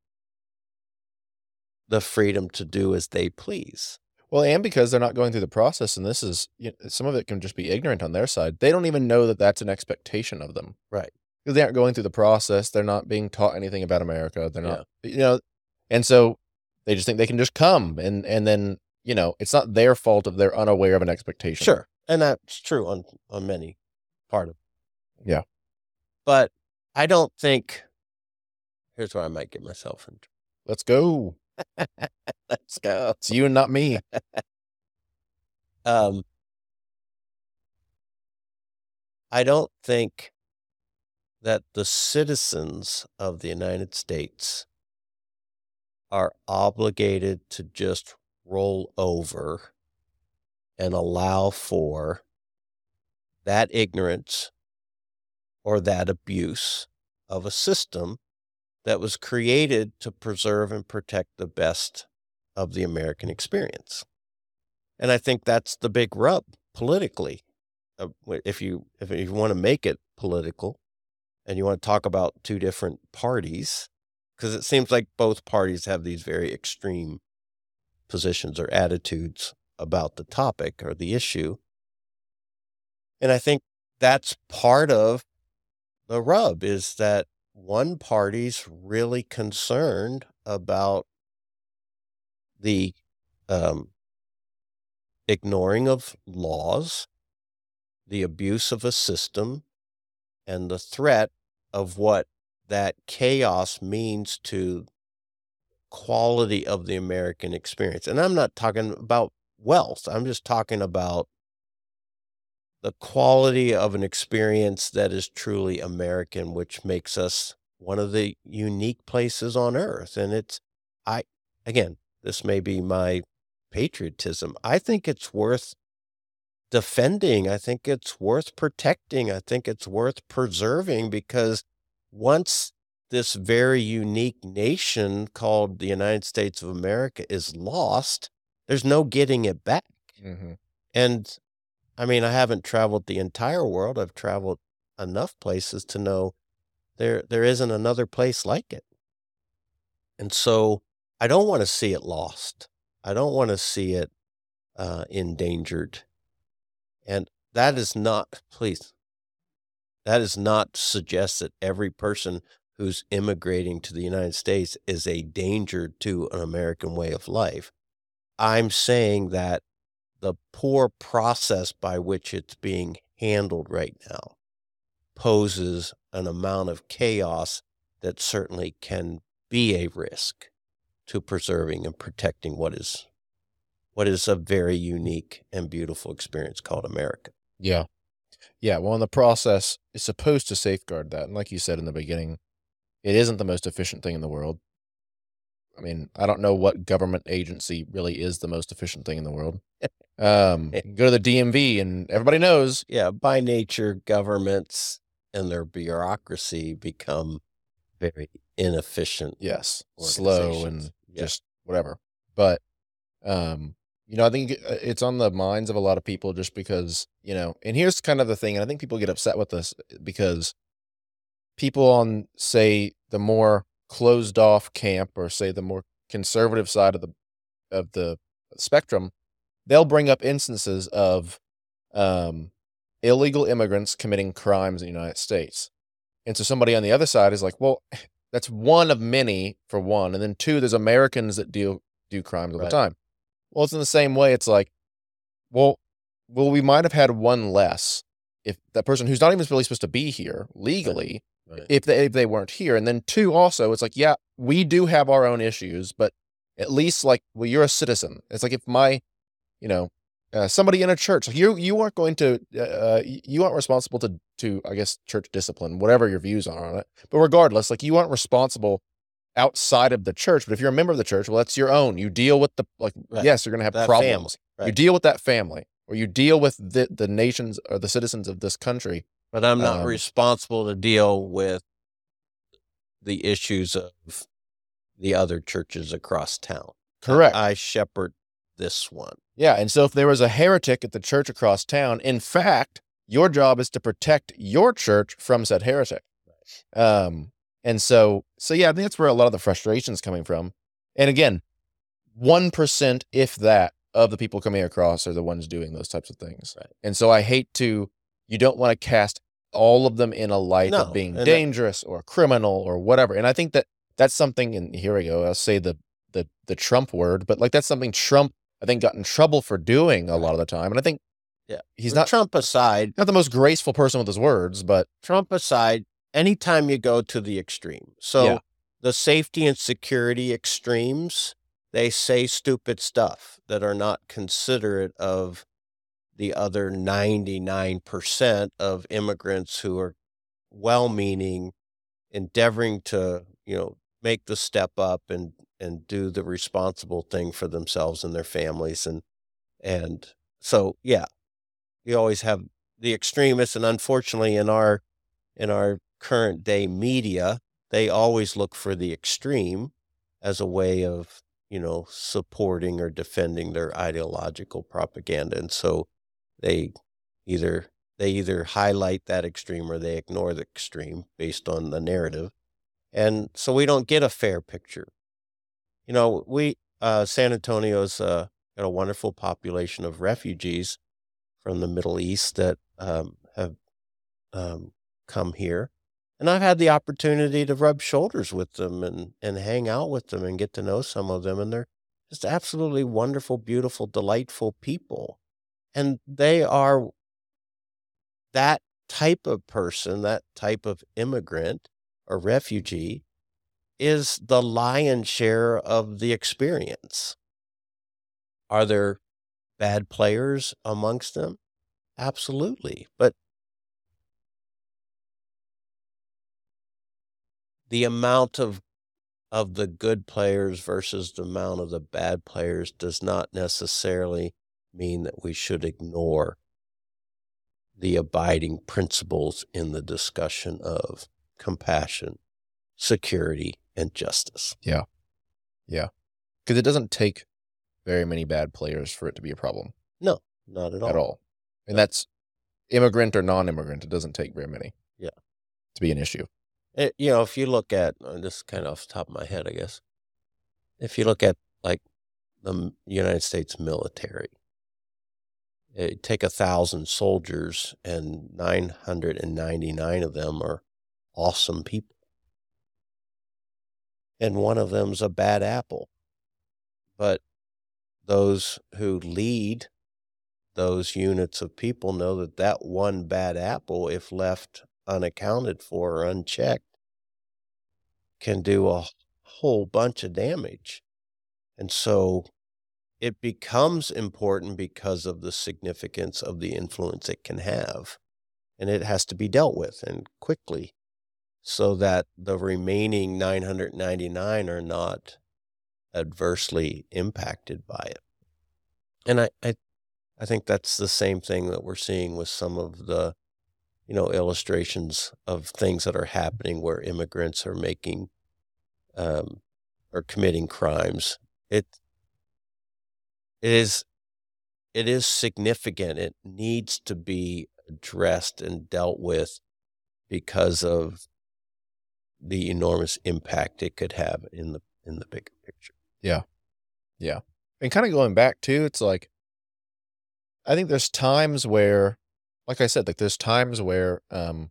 the freedom to do as they please. Well, and because they're not going through the process, and this is, some of it can just be ignorant on their side. They don't even know that that's an expectation of them. Right. Because they aren't going through the process. They're not being taught anything about America. They're not, and so they just think they can just come and then, it's not their fault if they're unaware of an expectation. Sure. And that's true on many part of it. Yeah. But I don't think, here's where I might get myself into. Let's go. Let's go. It's you and not me. I don't think that the citizens of the United States are obligated to just roll over and allow for that ignorance or that abuse of a system that was created to preserve and protect the best of the American experience. And I think that's the big rub politically. If you want to make it political and you want to talk about two different parties, because it seems like both parties have these very extreme positions or attitudes about the topic or the issue. And I think that's part of the rub, is that one party's really concerned about the ignoring of laws, the abuse of a system, and the threat of what that chaos means to quality of the American experience. And I'm not talking about wealth. I'm just talking about the quality of an experience that is truly American, which makes us one of the unique places on earth. And again, this may be my patriotism. I think it's worth defending. I think it's worth protecting. I think it's worth preserving, because once this very unique nation called the United States of America is lost, there's no getting it back. Mm-hmm. And I mean, I haven't traveled the entire world. I've traveled enough places to know there isn't another place like it. And so I don't want to see it lost. I don't want to see it endangered. And that is not, please, that is not to suggest that every person who's immigrating to the United States is a danger to an American way of life. I'm saying that the poor process by which it's being handled right now poses an amount of chaos that certainly can be a risk to preserving and protecting what is a very unique and beautiful experience called America. Yeah. Yeah. Well, and the process is supposed to safeguard that. And like you said in the beginning, it isn't the most efficient thing in the world. I mean, I don't know what government agency really is the most efficient thing in the world. Go to the DMV and everybody knows. Yeah, by nature, governments and their bureaucracy become very inefficient. Yes, slow and just whatever. But, I think it's on the minds of a lot of people just because, and here's kind of the thing, and I think people get upset with this because people on, say, the more closed off camp, or say the more conservative side of the spectrum, they'll bring up instances of illegal immigrants committing crimes in the United States. And so somebody on the other side is like, well, that's one of many, for one. And then two, there's Americans that do crimes all the time. Well, it's in the same way. It's like, well, we might have had one less if that person who's not even really supposed to be here legally, if they weren't here. And then two, also, it's like, yeah, we do have our own issues, but at least, like, well, you're a citizen. It's like if my, somebody in a church, like you aren't going to, you aren't responsible to, I guess, church discipline, whatever your views are on it. But regardless, like, you aren't responsible outside of the church. But if you're a member of the church, well, that's your own. You deal with yes, you're going to have that problems. You deal with that family, or you deal with the nations or the citizens of this country. But I'm not responsible to deal with the issues of the other churches across town. Correct. I shepherd this one. Yeah, and so if there was a heretic at the church across town, in fact, Your job is to protect your church from said heretic. And so yeah, I think that's where a lot of the frustration is coming from. And again, 1%, if that, of the people coming across are the ones doing those types of things. Right. And so I hate to, you don't want to cast all of them in a light of being dangerous or criminal or whatever. And I think that that's something, and here we go, I'll say the Trump word, but like that's something Trump, I think, got in trouble for doing a lot of the time. And I think he's not, Trump aside, not the most graceful person with his words, but Trump aside, anytime you go to the extreme. So the safety and security extremes, they say stupid stuff that are not considerate of the other 99% of immigrants who are well-meaning, endeavoring to, make the step up and do the responsible thing for themselves and their families. And so, you always have the extremists, and unfortunately in our current day media, they always look for the extreme as a way of, supporting or defending their ideological propaganda. And so they either highlight that extreme or they ignore the extreme based on the narrative. And so we don't get a fair picture. San Antonio's got a wonderful population of refugees from the Middle East that have come here. And I've had the opportunity to rub shoulders with them and hang out with them and get to know some of them. And they're just absolutely wonderful, beautiful, delightful people. And they are that type of person, that type of immigrant or refugee is the lion's share of the experience. Are there bad players amongst them? Absolutely. But the amount of the good players versus the amount of the bad players does not necessarily mean that we should ignore the abiding principles in the discussion of compassion, security, and justice. Yeah. Because it doesn't take very many bad players for it to be a problem. No, not at all. And that's immigrant or non-immigrant. It doesn't take very many. Yeah. To be an issue. If you look at, this is kind of off the top of my head, I guess. If you look at like the United States military, take 1,000 soldiers and 999 of them are awesome people. And one of them's a bad apple. But those who lead those units of people know that that one bad apple, if left unaccounted for or unchecked, can do a whole bunch of damage. And so it becomes important because of the significance of the influence it can have. And it has to be dealt with and quickly so that the remaining 999 are not adversely impacted by it. And I think that's the same thing that we're seeing with some of the, illustrations of things that are happening where immigrants are making or committing crimes. It is significant. It needs to be addressed and dealt with because of the enormous impact it could have in the bigger picture. Yeah. And kind of going back too, it's like, I think there's times where, like I said, like there's times where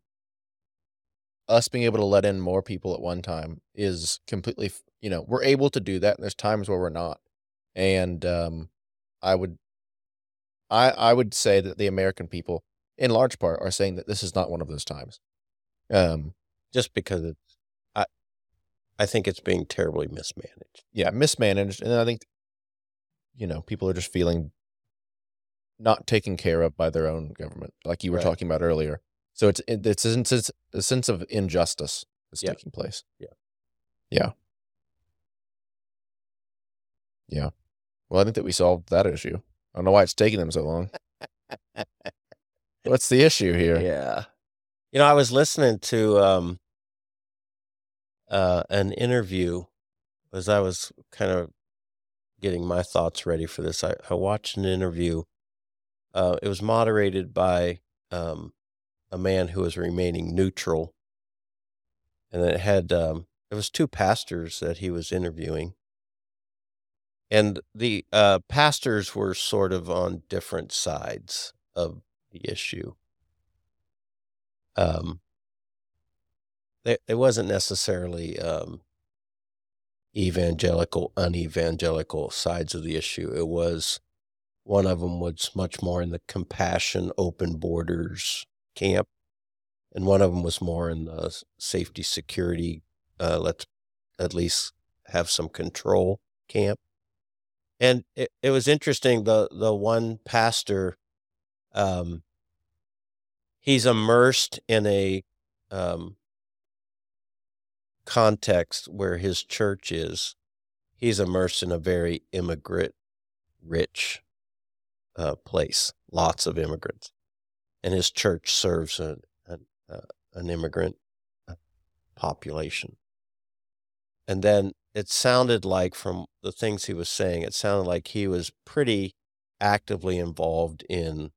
us being able to let in more people at one time is completely, we're able to do that. And there's times where we're not. And I would say that the American people, in large part, are saying that this is not one of those times. Just because I think it's being terribly mismanaged. Yeah, mismanaged. And I think, people are just feeling not taken care of by their own government, like you were talking about earlier. So it's a sense of injustice that's taking place. Yeah. Well, I think that we solved that issue. I don't know why it's taking them so long. What's the issue here? Yeah. I was listening to an interview as I was kind of getting my thoughts ready for this. I watched an interview. It was moderated by a man who was remaining neutral, and it was two pastors that he was interviewing, and the pastors were sort of on different sides of the issue. It wasn't necessarily evangelical, unevangelical sides of the issue. It was one of them was much more in the compassion, open borders camp, and one of them was more in the safety, security, let's at least have some control camp. And it was interesting. The one pastor, he's immersed in a context where his church is. He's immersed in a very immigrant rich place, lots of immigrants, and his church serves an immigrant population. And then it sounded like, from the things he was saying, it sounded like he was pretty actively involved in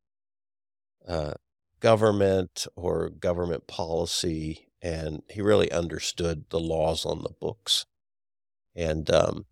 government or government policy, and he really understood the laws on the books. And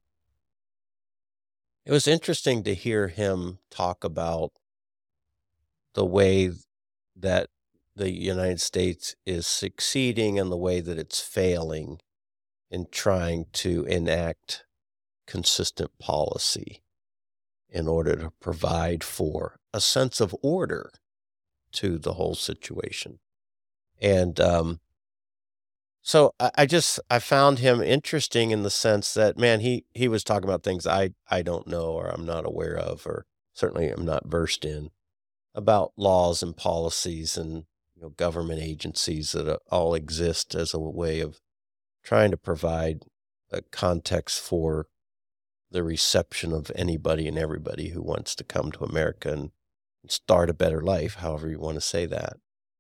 it was interesting to hear him talk about the way that the United States is succeeding and the way that it's failing in trying to enact consistent policy in order to provide for a sense of order to the whole situation. And so I found him interesting in the sense that, man, he was talking about things I don't know, or I'm not aware of, or certainly am not versed in, about laws and policies and government agencies that all exist as a way of trying to provide a context for the reception of anybody and everybody who wants to come to America and start a better life, however you want to say that.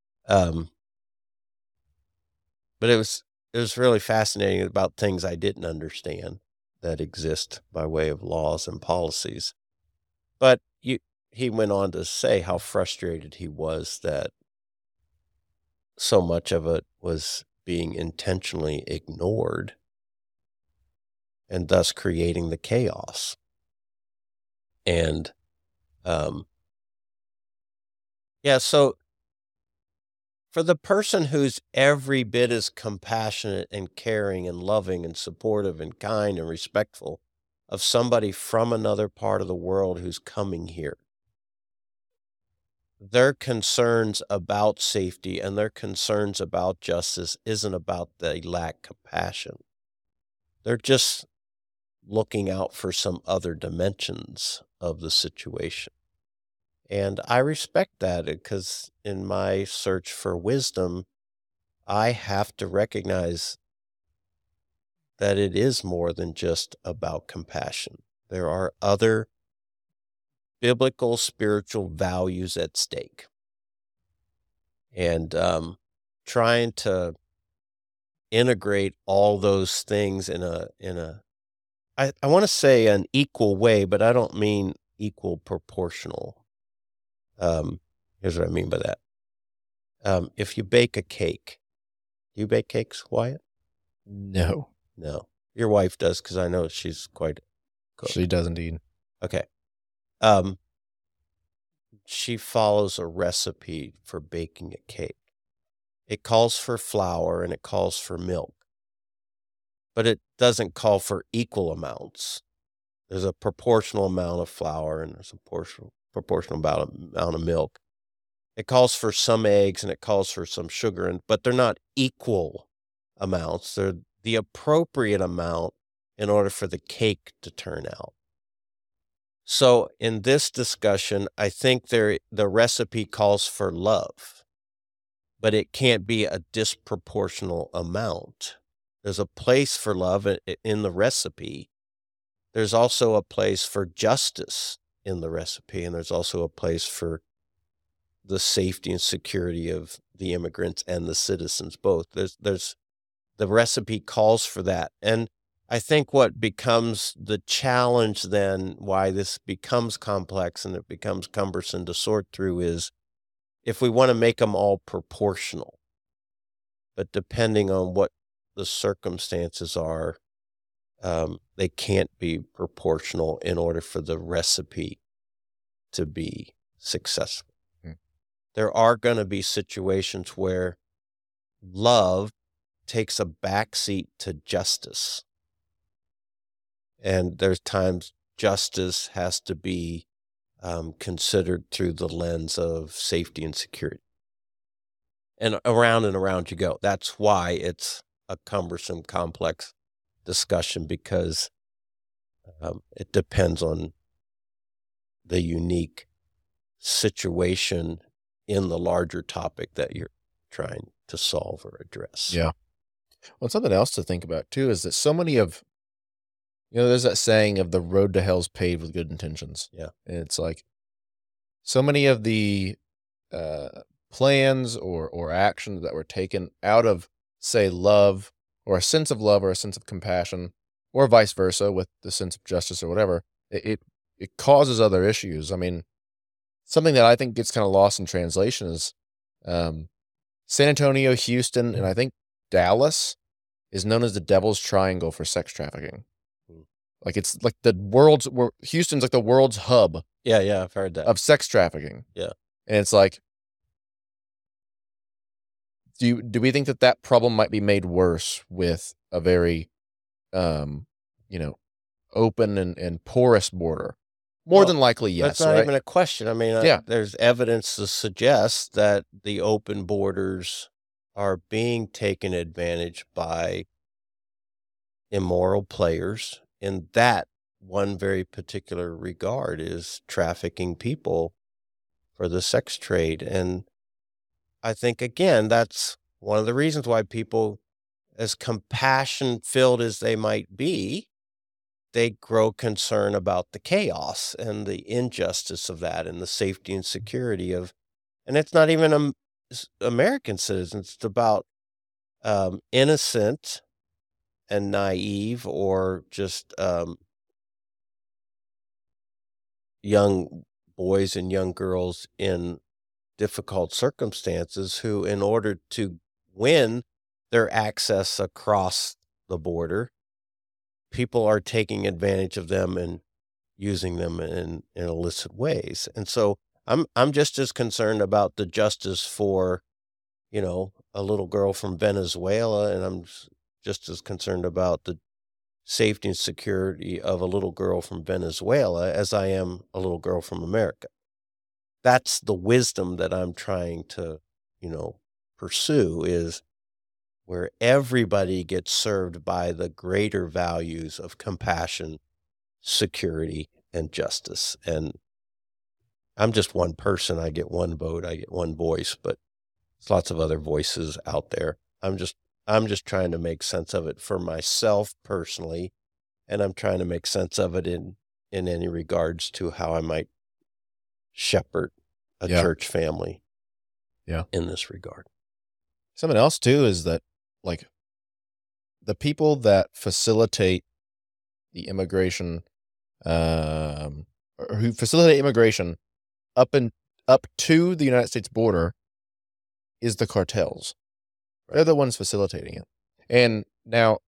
But it was really fascinating about things I didn't understand that exist by way of laws and policies. But he went on to say how frustrated he was that so much of it was being intentionally ignored and thus creating the chaos. And so for the person who's every bit as compassionate and caring and loving and supportive and kind and respectful of somebody from another part of the world who's coming here, their concerns about safety and their concerns about justice isn't about they lack compassion. They're just looking out for some other dimensions of the situation. And I respect that, because in my search for wisdom, I have to recognize that it is more than just about compassion. There are other biblical, spiritual values at stake. And trying to integrate all those things in I want to say an equal way, but I don't mean equal proportional. Here's what I mean by that. If you bake a cake, do you bake cakes, Wyatt? No. No. Your wife does, because I know she's quite cook. She does indeed. Okay. She follows a recipe for baking a cake. It calls for flour and it calls for milk, but it doesn't call for equal amounts. There's a proportional amount of flour and there's a proportional amount of milk. It calls for some eggs and it calls for some sugar, but they're not equal amounts. They're the appropriate amount in order for the cake to turn out. So in this discussion, I think the recipe calls for love, but it can't be a disproportional amount. There's a place for love in the recipe. There's also a place for justice in the recipe, and there's also a place for the safety and security of the immigrants and the citizens both. There's the recipe calls for that. And I think what becomes the challenge then, why this becomes complex and it becomes cumbersome to sort through, is if we want to make them all proportional, but depending on what the circumstances are, they can't be proportional in order for the recipe to be successful. There are going to be situations where love takes a backseat to justice. And there's times justice has to be considered through the lens of safety and security. And around you go. That's why it's a cumbersome, complex discussion, because it depends on the unique situation in the larger topic that you're trying to solve or address. Yeah. Well, something else to think about too is that so many of, there's that saying of the road to hell's paved with good intentions. Yeah. And it's like so many of the plans or actions that were taken out of, say, love or a sense of love or a sense of compassion, or vice versa with the sense of justice or whatever, it causes other issues. I mean, something that I think gets kind of lost in translation is San Antonio, Houston, and I think Dallas is known as the Devil's Triangle for sex trafficking. Like it's like Houston's like the world's hub. Yeah, I've heard that. Of sex trafficking. Yeah. And it's like, do we think that problem might be made worse with a very, open and porous border? More than likely, yes. That's not even a question. I mean, yeah. There's evidence to suggest that the open borders are being taken advantage by immoral players, in that one very particular regard is trafficking people for the sex trade. And I think, again, that's one of the reasons why people, as compassion-filled as they might be, they grow concern about the chaos and the injustice of that and the safety and security of, and it's not even American citizens. It's about innocent and naive, or just young boys and young girls in difficult circumstances who, in order to win their access across the border, people are taking advantage of them and using them in illicit ways. And so I'm just as concerned about the justice for, a little girl from Venezuela, and I'm just as concerned about the safety and security of a little girl from Venezuela as I am a little girl from America. That's the wisdom that I'm trying to, pursue, is where everybody gets served by the greater values of compassion, security, and justice. And I'm just one person. I get one vote. I get one voice, but there's lots of other voices out there. I'm just trying to make sense of it for myself personally, and I'm trying to make sense of it in any regards to how I might shepherd a church family in this regard. Something else too is that, like, the people that facilitate the immigration, or who facilitate immigration up to the United States border, is the cartels. They're the ones facilitating it. And now,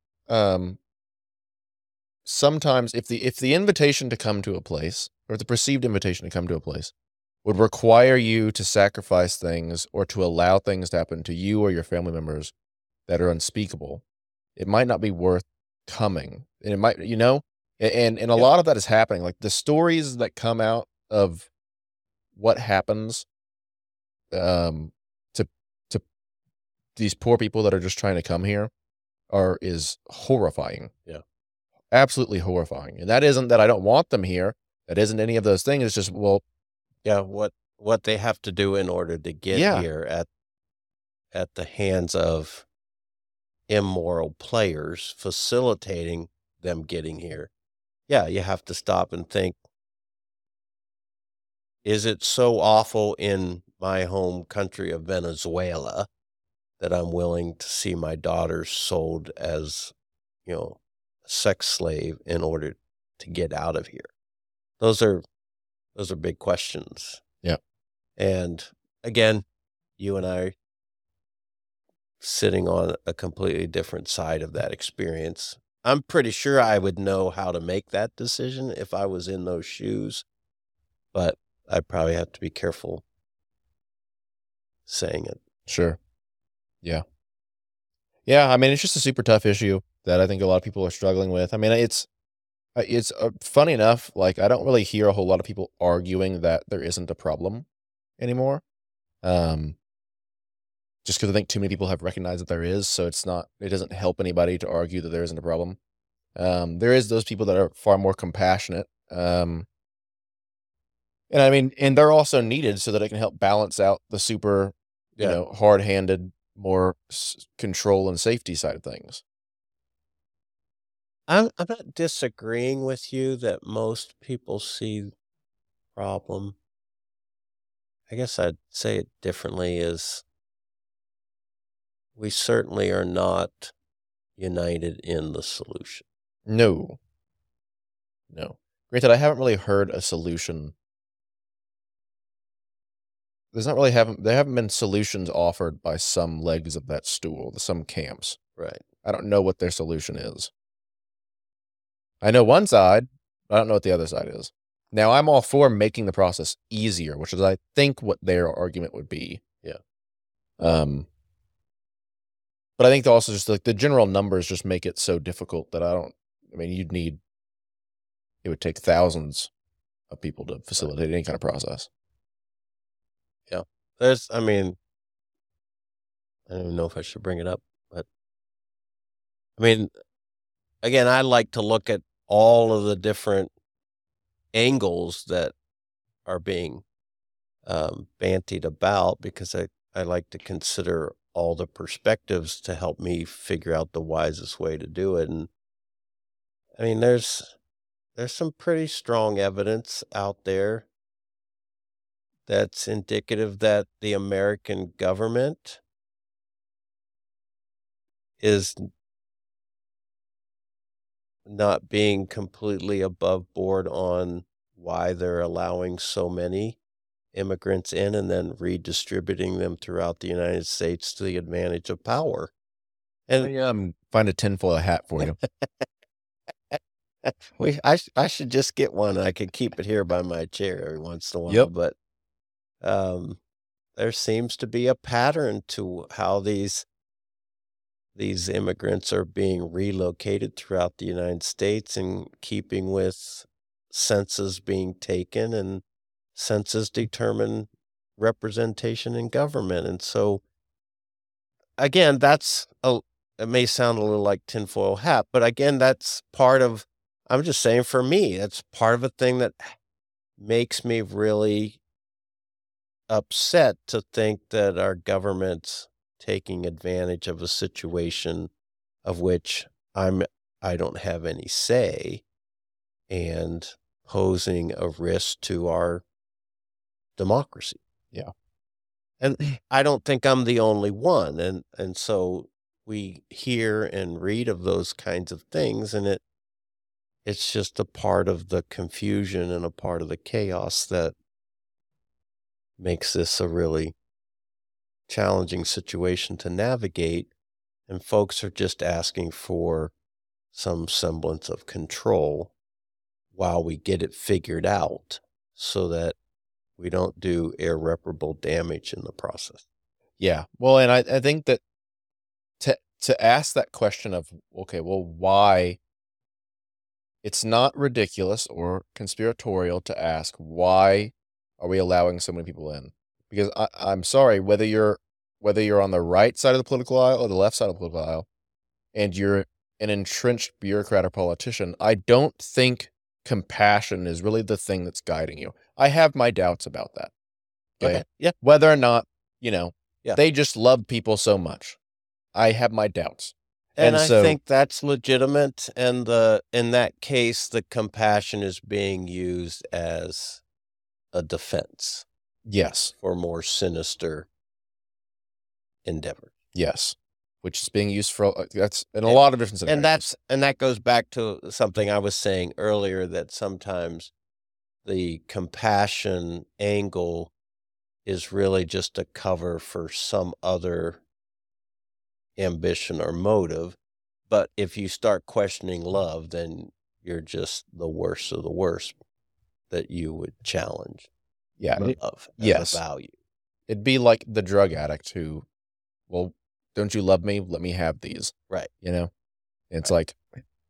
sometimes if the invitation to come to a place, or the perceived invitation to come to a place, would require you to sacrifice things or to allow things to happen to you or your family members that are unspeakable, it might not be worth coming. And it might, and a lot of that is happening. Like the stories that come out of what happens to these poor people that are just trying to come here is horrifying. Yeah. Absolutely horrifying. And that isn't that I don't want them here. That isn't any of those things. It's just, what they have to do in order to get here at the hands of immoral players facilitating them getting here. Yeah, you have to stop and think, is it so awful in my home country of Venezuela that I'm willing to see my daughter sold as, a sex slave in order to get out of here? Those are big questions. Yeah. And again, you and I are sitting on a completely different side of that experience. I'm pretty sure I would know how to make that decision if I was in those shoes, but I'd probably have to be careful saying it. Sure. Yeah. Yeah. I mean, it's just a super tough issue that I think a lot of people are struggling with. I mean, it's funny enough. Like, I don't really hear a whole lot of people arguing that there isn't a problem anymore. Just because I think too many people have recognized that there is, so it doesn't help anybody to argue that there isn't a problem. There is those people that are far more compassionate. And I mean, and they're also needed so that it can help balance out the super, hard-handed, more control and safety side of things. I'm not disagreeing with you that most people see the problem. I guess I'd say it differently is we certainly are not united in the solution. No. Granted, I haven't really heard a solution. There haven't been solutions offered by some legs of that stool, some camps. Right. I don't know what their solution is. I know one side, but I don't know what the other side is. Now, I'm all for making the process easier, which is, I think, what their argument would be. Yeah. But I think also just like the general numbers just make it so difficult that it would take thousands of people to facilitate any kind of process. Yeah. I don't even know if I should bring it up, but again, I like to look at all of the different angles that are being bantied about because I like to consider all the perspectives to help me figure out the wisest way to do it. And there's some pretty strong evidence out there that's indicative that the American government is not being completely above board on why they're allowing so many immigrants in and then redistributing them throughout the United States to the advantage of power. And let me find a tinfoil hat for you. I should just get one. I could keep it here by my chair every once in a while. Yep. But there seems to be a pattern to how these immigrants are being relocated throughout the United States in keeping with census being taken, and census determine representation in government. And so, again, it may sound a little like tinfoil hat, but again, that's part of, I'm just saying for me, that's part of a thing that makes me really upset to think that our government's taking advantage of a situation of which I don't have any say, and posing a risk to our democracy. Yeah. And I don't think I'm the only one. And so we hear and read of those kinds of things, and it's just a part of the confusion and a part of the chaos that makes this a really challenging situation to navigate. And folks are just asking for some semblance of control while we get it figured out so that we don't do irreparable damage in the process. Yeah. Well, and I think that to ask that question of, okay, well, why, it's not ridiculous or conspiratorial to ask, why are we allowing so many people in? Because I'm sorry, whether you're on the right side of the political aisle or the left side of the political aisle, and you're an entrenched bureaucrat or politician, I don't think compassion is really the thing that's guiding you. I have my doubts about that. Okay. Yeah. Whether or not, they just love people so much. I have my doubts. And I think that's legitimate. And in that case, the compassion is being used as a defense. Yes. For more sinister endeavor. Yes. Which is being used for, that's in a lot of different scenarios. And that goes back to something I was saying earlier, that sometimes the compassion angle is really just a cover for some other ambition or motive. But if you start questioning love, then you're just the worst of the worst that you would challenge Yeah. love as yes. a value. It'd be like the drug addict who, well, don't you love me? Let me have these. Right. You know, it's Right. like,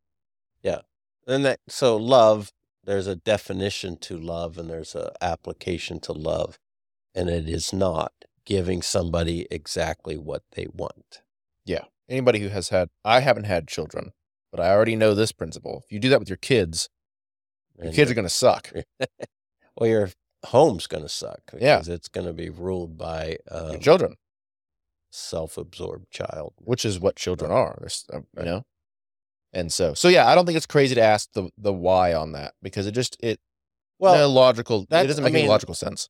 And so love, there's a definition to love and there's an application to love, and it is not giving somebody exactly what they want. yeah. Anybody who has I haven't had children, but I already know this principle. If you do that with your kids are going to suck. Well, your home's going to suck Yeah. because it's going to be ruled by Your children, self-absorbed child. which is what children are, you know? And so yeah, I don't think it's crazy to ask the why on that, because it doesn't make any logical sense.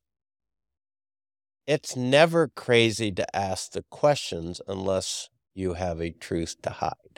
It's never crazy to ask the questions unless you have a truth to hide.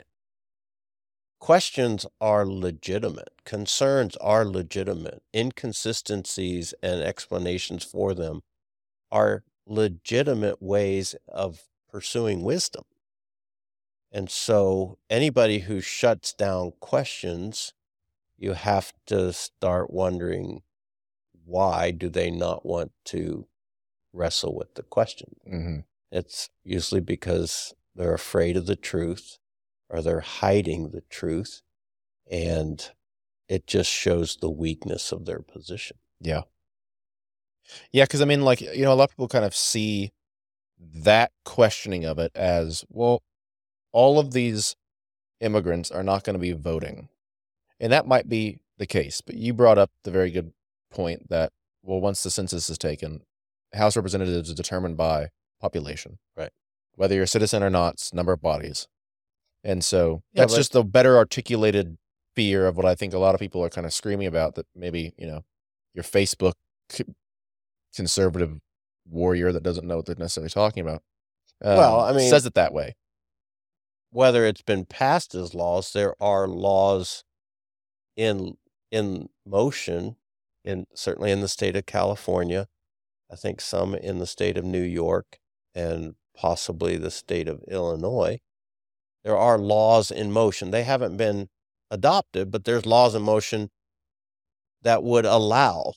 Questions are legitimate. Concerns are legitimate. Inconsistencies and explanations for them are legitimate ways of pursuing wisdom. And so anybody who shuts down questions, you have to start wondering, why do they not want to wrestle with the question? Mm-hmm. It's usually because they're afraid of the truth or they're hiding the truth, and it just shows the weakness of their position. Yeah. Yeah, because I mean, like, a lot of people kind of see that questioning of it as, well, all of these immigrants are not going to be voting. And that might be the case, but you brought up the very good point that, well, once the census is taken, House Representatives is determined by population. Right. Whether you're a citizen or not, it's number of bodies. And so that's just the better articulated fear of what I think a lot of people are kind of screaming about, that maybe, your Facebook conservative warrior that doesn't know what they're necessarily talking about. Says it that way. Whether it's been passed as laws, there are laws in motion, certainly in the state of California, I think some in the state of New York, and possibly the state of Illinois. There are laws in motion. They haven't been adopted, but there's laws in motion that would allow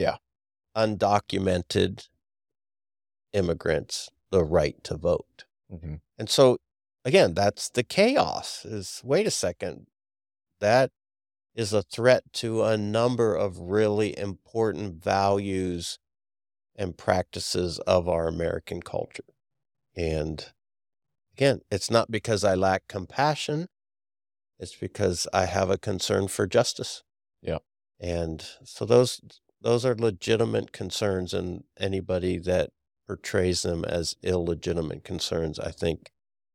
undocumented immigrants the right to vote. Mm-hmm. And so, again, that's the chaos is, wait a second, that is a threat to a number of really important values and practices of our American culture. And again, it's not because I lack compassion. It's because I have a concern for justice. Yeah. And so those are legitimate concerns, and anybody that portrays them as illegitimate concerns, I think,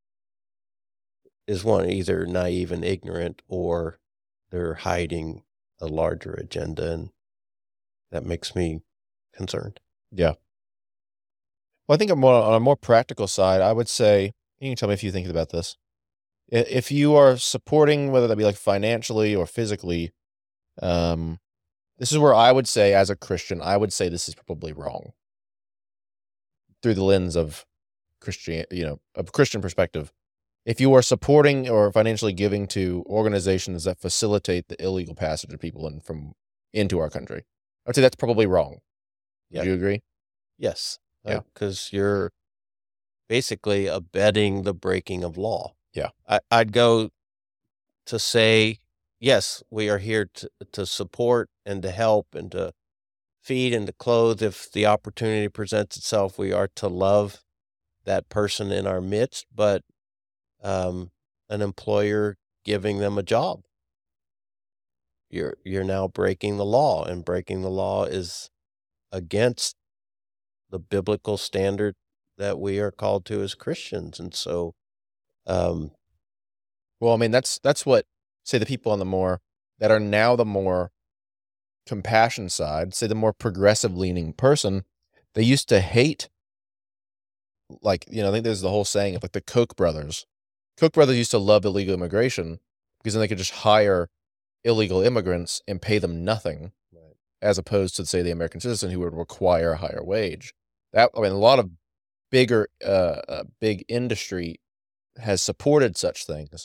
is one, either naive and ignorant, or they're hiding a larger agenda, and that makes me concerned. Yeah. Well, I think on a more practical side, I would say, you can tell me if you think about this. If you are supporting, whether that be like financially or physically, this is where I would say, as a Christian, I would say this is probably wrong through the lens of a Christian perspective. If you are supporting or financially giving to organizations that facilitate the illegal passage of people into our country, I'd say that's probably wrong. Would you agree? Yes. Yeah. Because you're basically abetting the breaking of law. Yeah. I'd go to say, yes, we are here to support and to help and to feed and to clothe. If the opportunity presents itself, we are to love that person in our midst, but an employer giving them a job, you're now breaking the law, and breaking the law is against the biblical standard that we are called to as Christians. And so, well, I mean, that's what, say, the people on the more compassion side, say the more progressive leaning person, they used to hate, like, I think there's the whole saying of like the Koch brothers. Koch brothers used to love illegal immigration because then they could just hire illegal immigrants and pay them nothing, as opposed to, say, the American citizen who would require a higher wage. a lot of big industry has supported such things.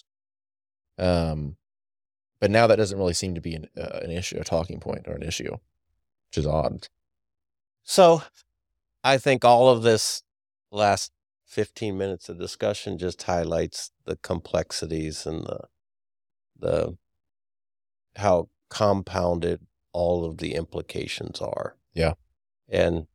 But now that doesn't really seem to be an issue, a talking point or an issue, which is odd. So I think all of this last 15 minutes of discussion just highlights the complexities and the how compounded all of the implications are. Yeah. And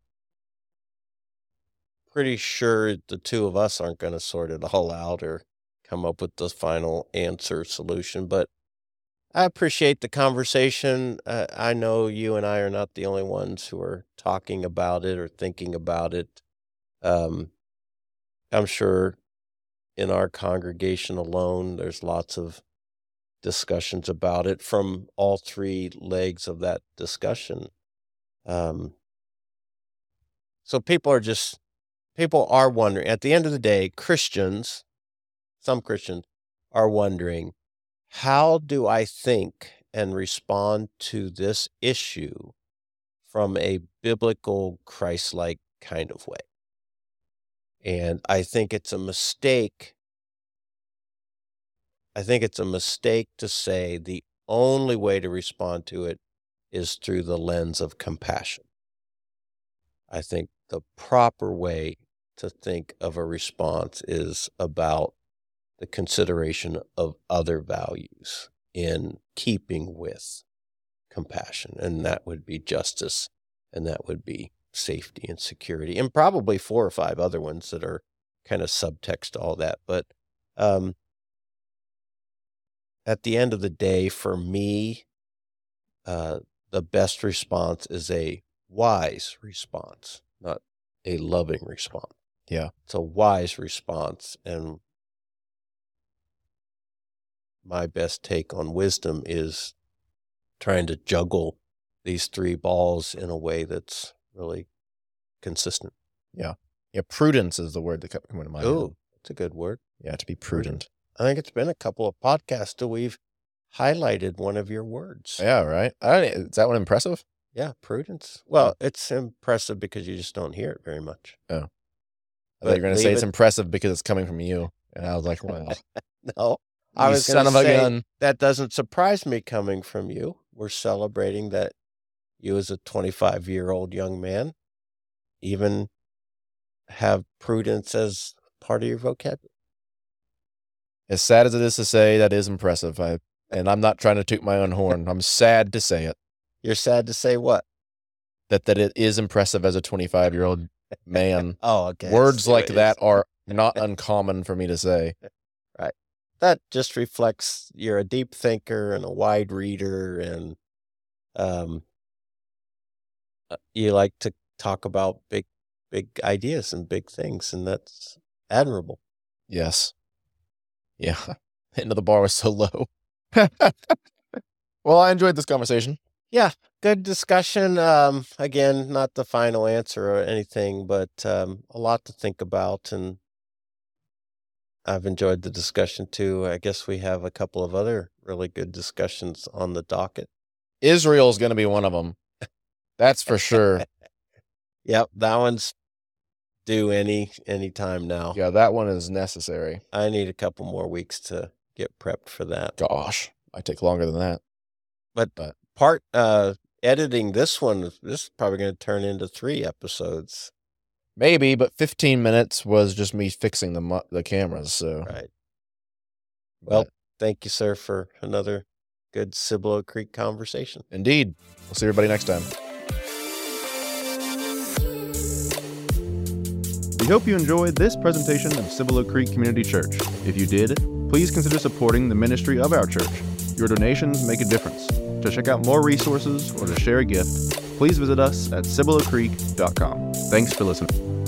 pretty sure the two of us aren't going to sort it all out or come up with the final answer solution, but I appreciate the conversation. I know you and I are not the only ones who are talking about it or thinking about it. I'm sure in our congregation alone, there's lots of discussions about it from all three legs of that discussion. So people are wondering, at the end of the day, some Christians are wondering, how do I think and respond to this issue from a biblical, Christ-like kind of way? And I think it's a mistake. I think it's a mistake to say the only way to respond to it is through the lens of compassion. I think the proper way to think of a response is about the consideration of other values in keeping with compassion, and that would be justice, and that would be safety and security, and probably 4 or 5 other ones that are kind of subtext to all that. But at the end of the day, for me, the best response is a wise response, not a loving response. Yeah. It's a wise response, and my best take on wisdom is trying to juggle these 3 balls in a way that's really consistent. Yeah. Yeah. Prudence is the word that kept coming to mind. Oh, that's a good word. Yeah. To be prudent. I think it's been a couple of podcasts till we've highlighted one of your words. Yeah. Right. Is that one impressive? Yeah. Prudence. Well, it's impressive because you just don't hear it very much. Oh. I thought you were going to say it's impressive because it's coming from you. And I was like, well, no. I was son of a gun. That doesn't surprise me coming from you. We're celebrating that you as a 25-year-old young man even have prudence as part of your vocabulary. As sad as it is to say, that is impressive. And I'm not trying to toot my own horn. I'm sad to say it. You're sad to say what? That it is impressive as a 25-year-old man. Oh, okay. Words like that are not uncommon for me to say. Right. That just reflects you're a deep thinker and a wide reader, and you like to talk about big ideas and big things, and that's admirable. Yes. Yeah. The end of the bar was so low. Well, I enjoyed this conversation. Yeah, good discussion. Again, not the final answer or anything, but a lot to think about, and I've enjoyed the discussion too. I guess we have a couple of other really good discussions on the docket. Israel's going to be one of them. That's for sure. Yep, that one's due any time now. Yeah, that one is necessary. I need a couple more weeks to get prepped for that. Gosh, might take longer than that. But editing this one, this is probably going to turn into 3 episodes. Maybe, but 15 minutes was just me fixing the cameras. So right. Well, thank you, sir, for another good Cibolo Creek conversation. Indeed. We'll see everybody next time. We hope you enjoyed this presentation of Cibolo Creek Community Church. If you did, please consider supporting the ministry of our church. Your donations make a difference. To check out more resources or to share a gift, please visit us at cibolocreek.com. Thanks for listening.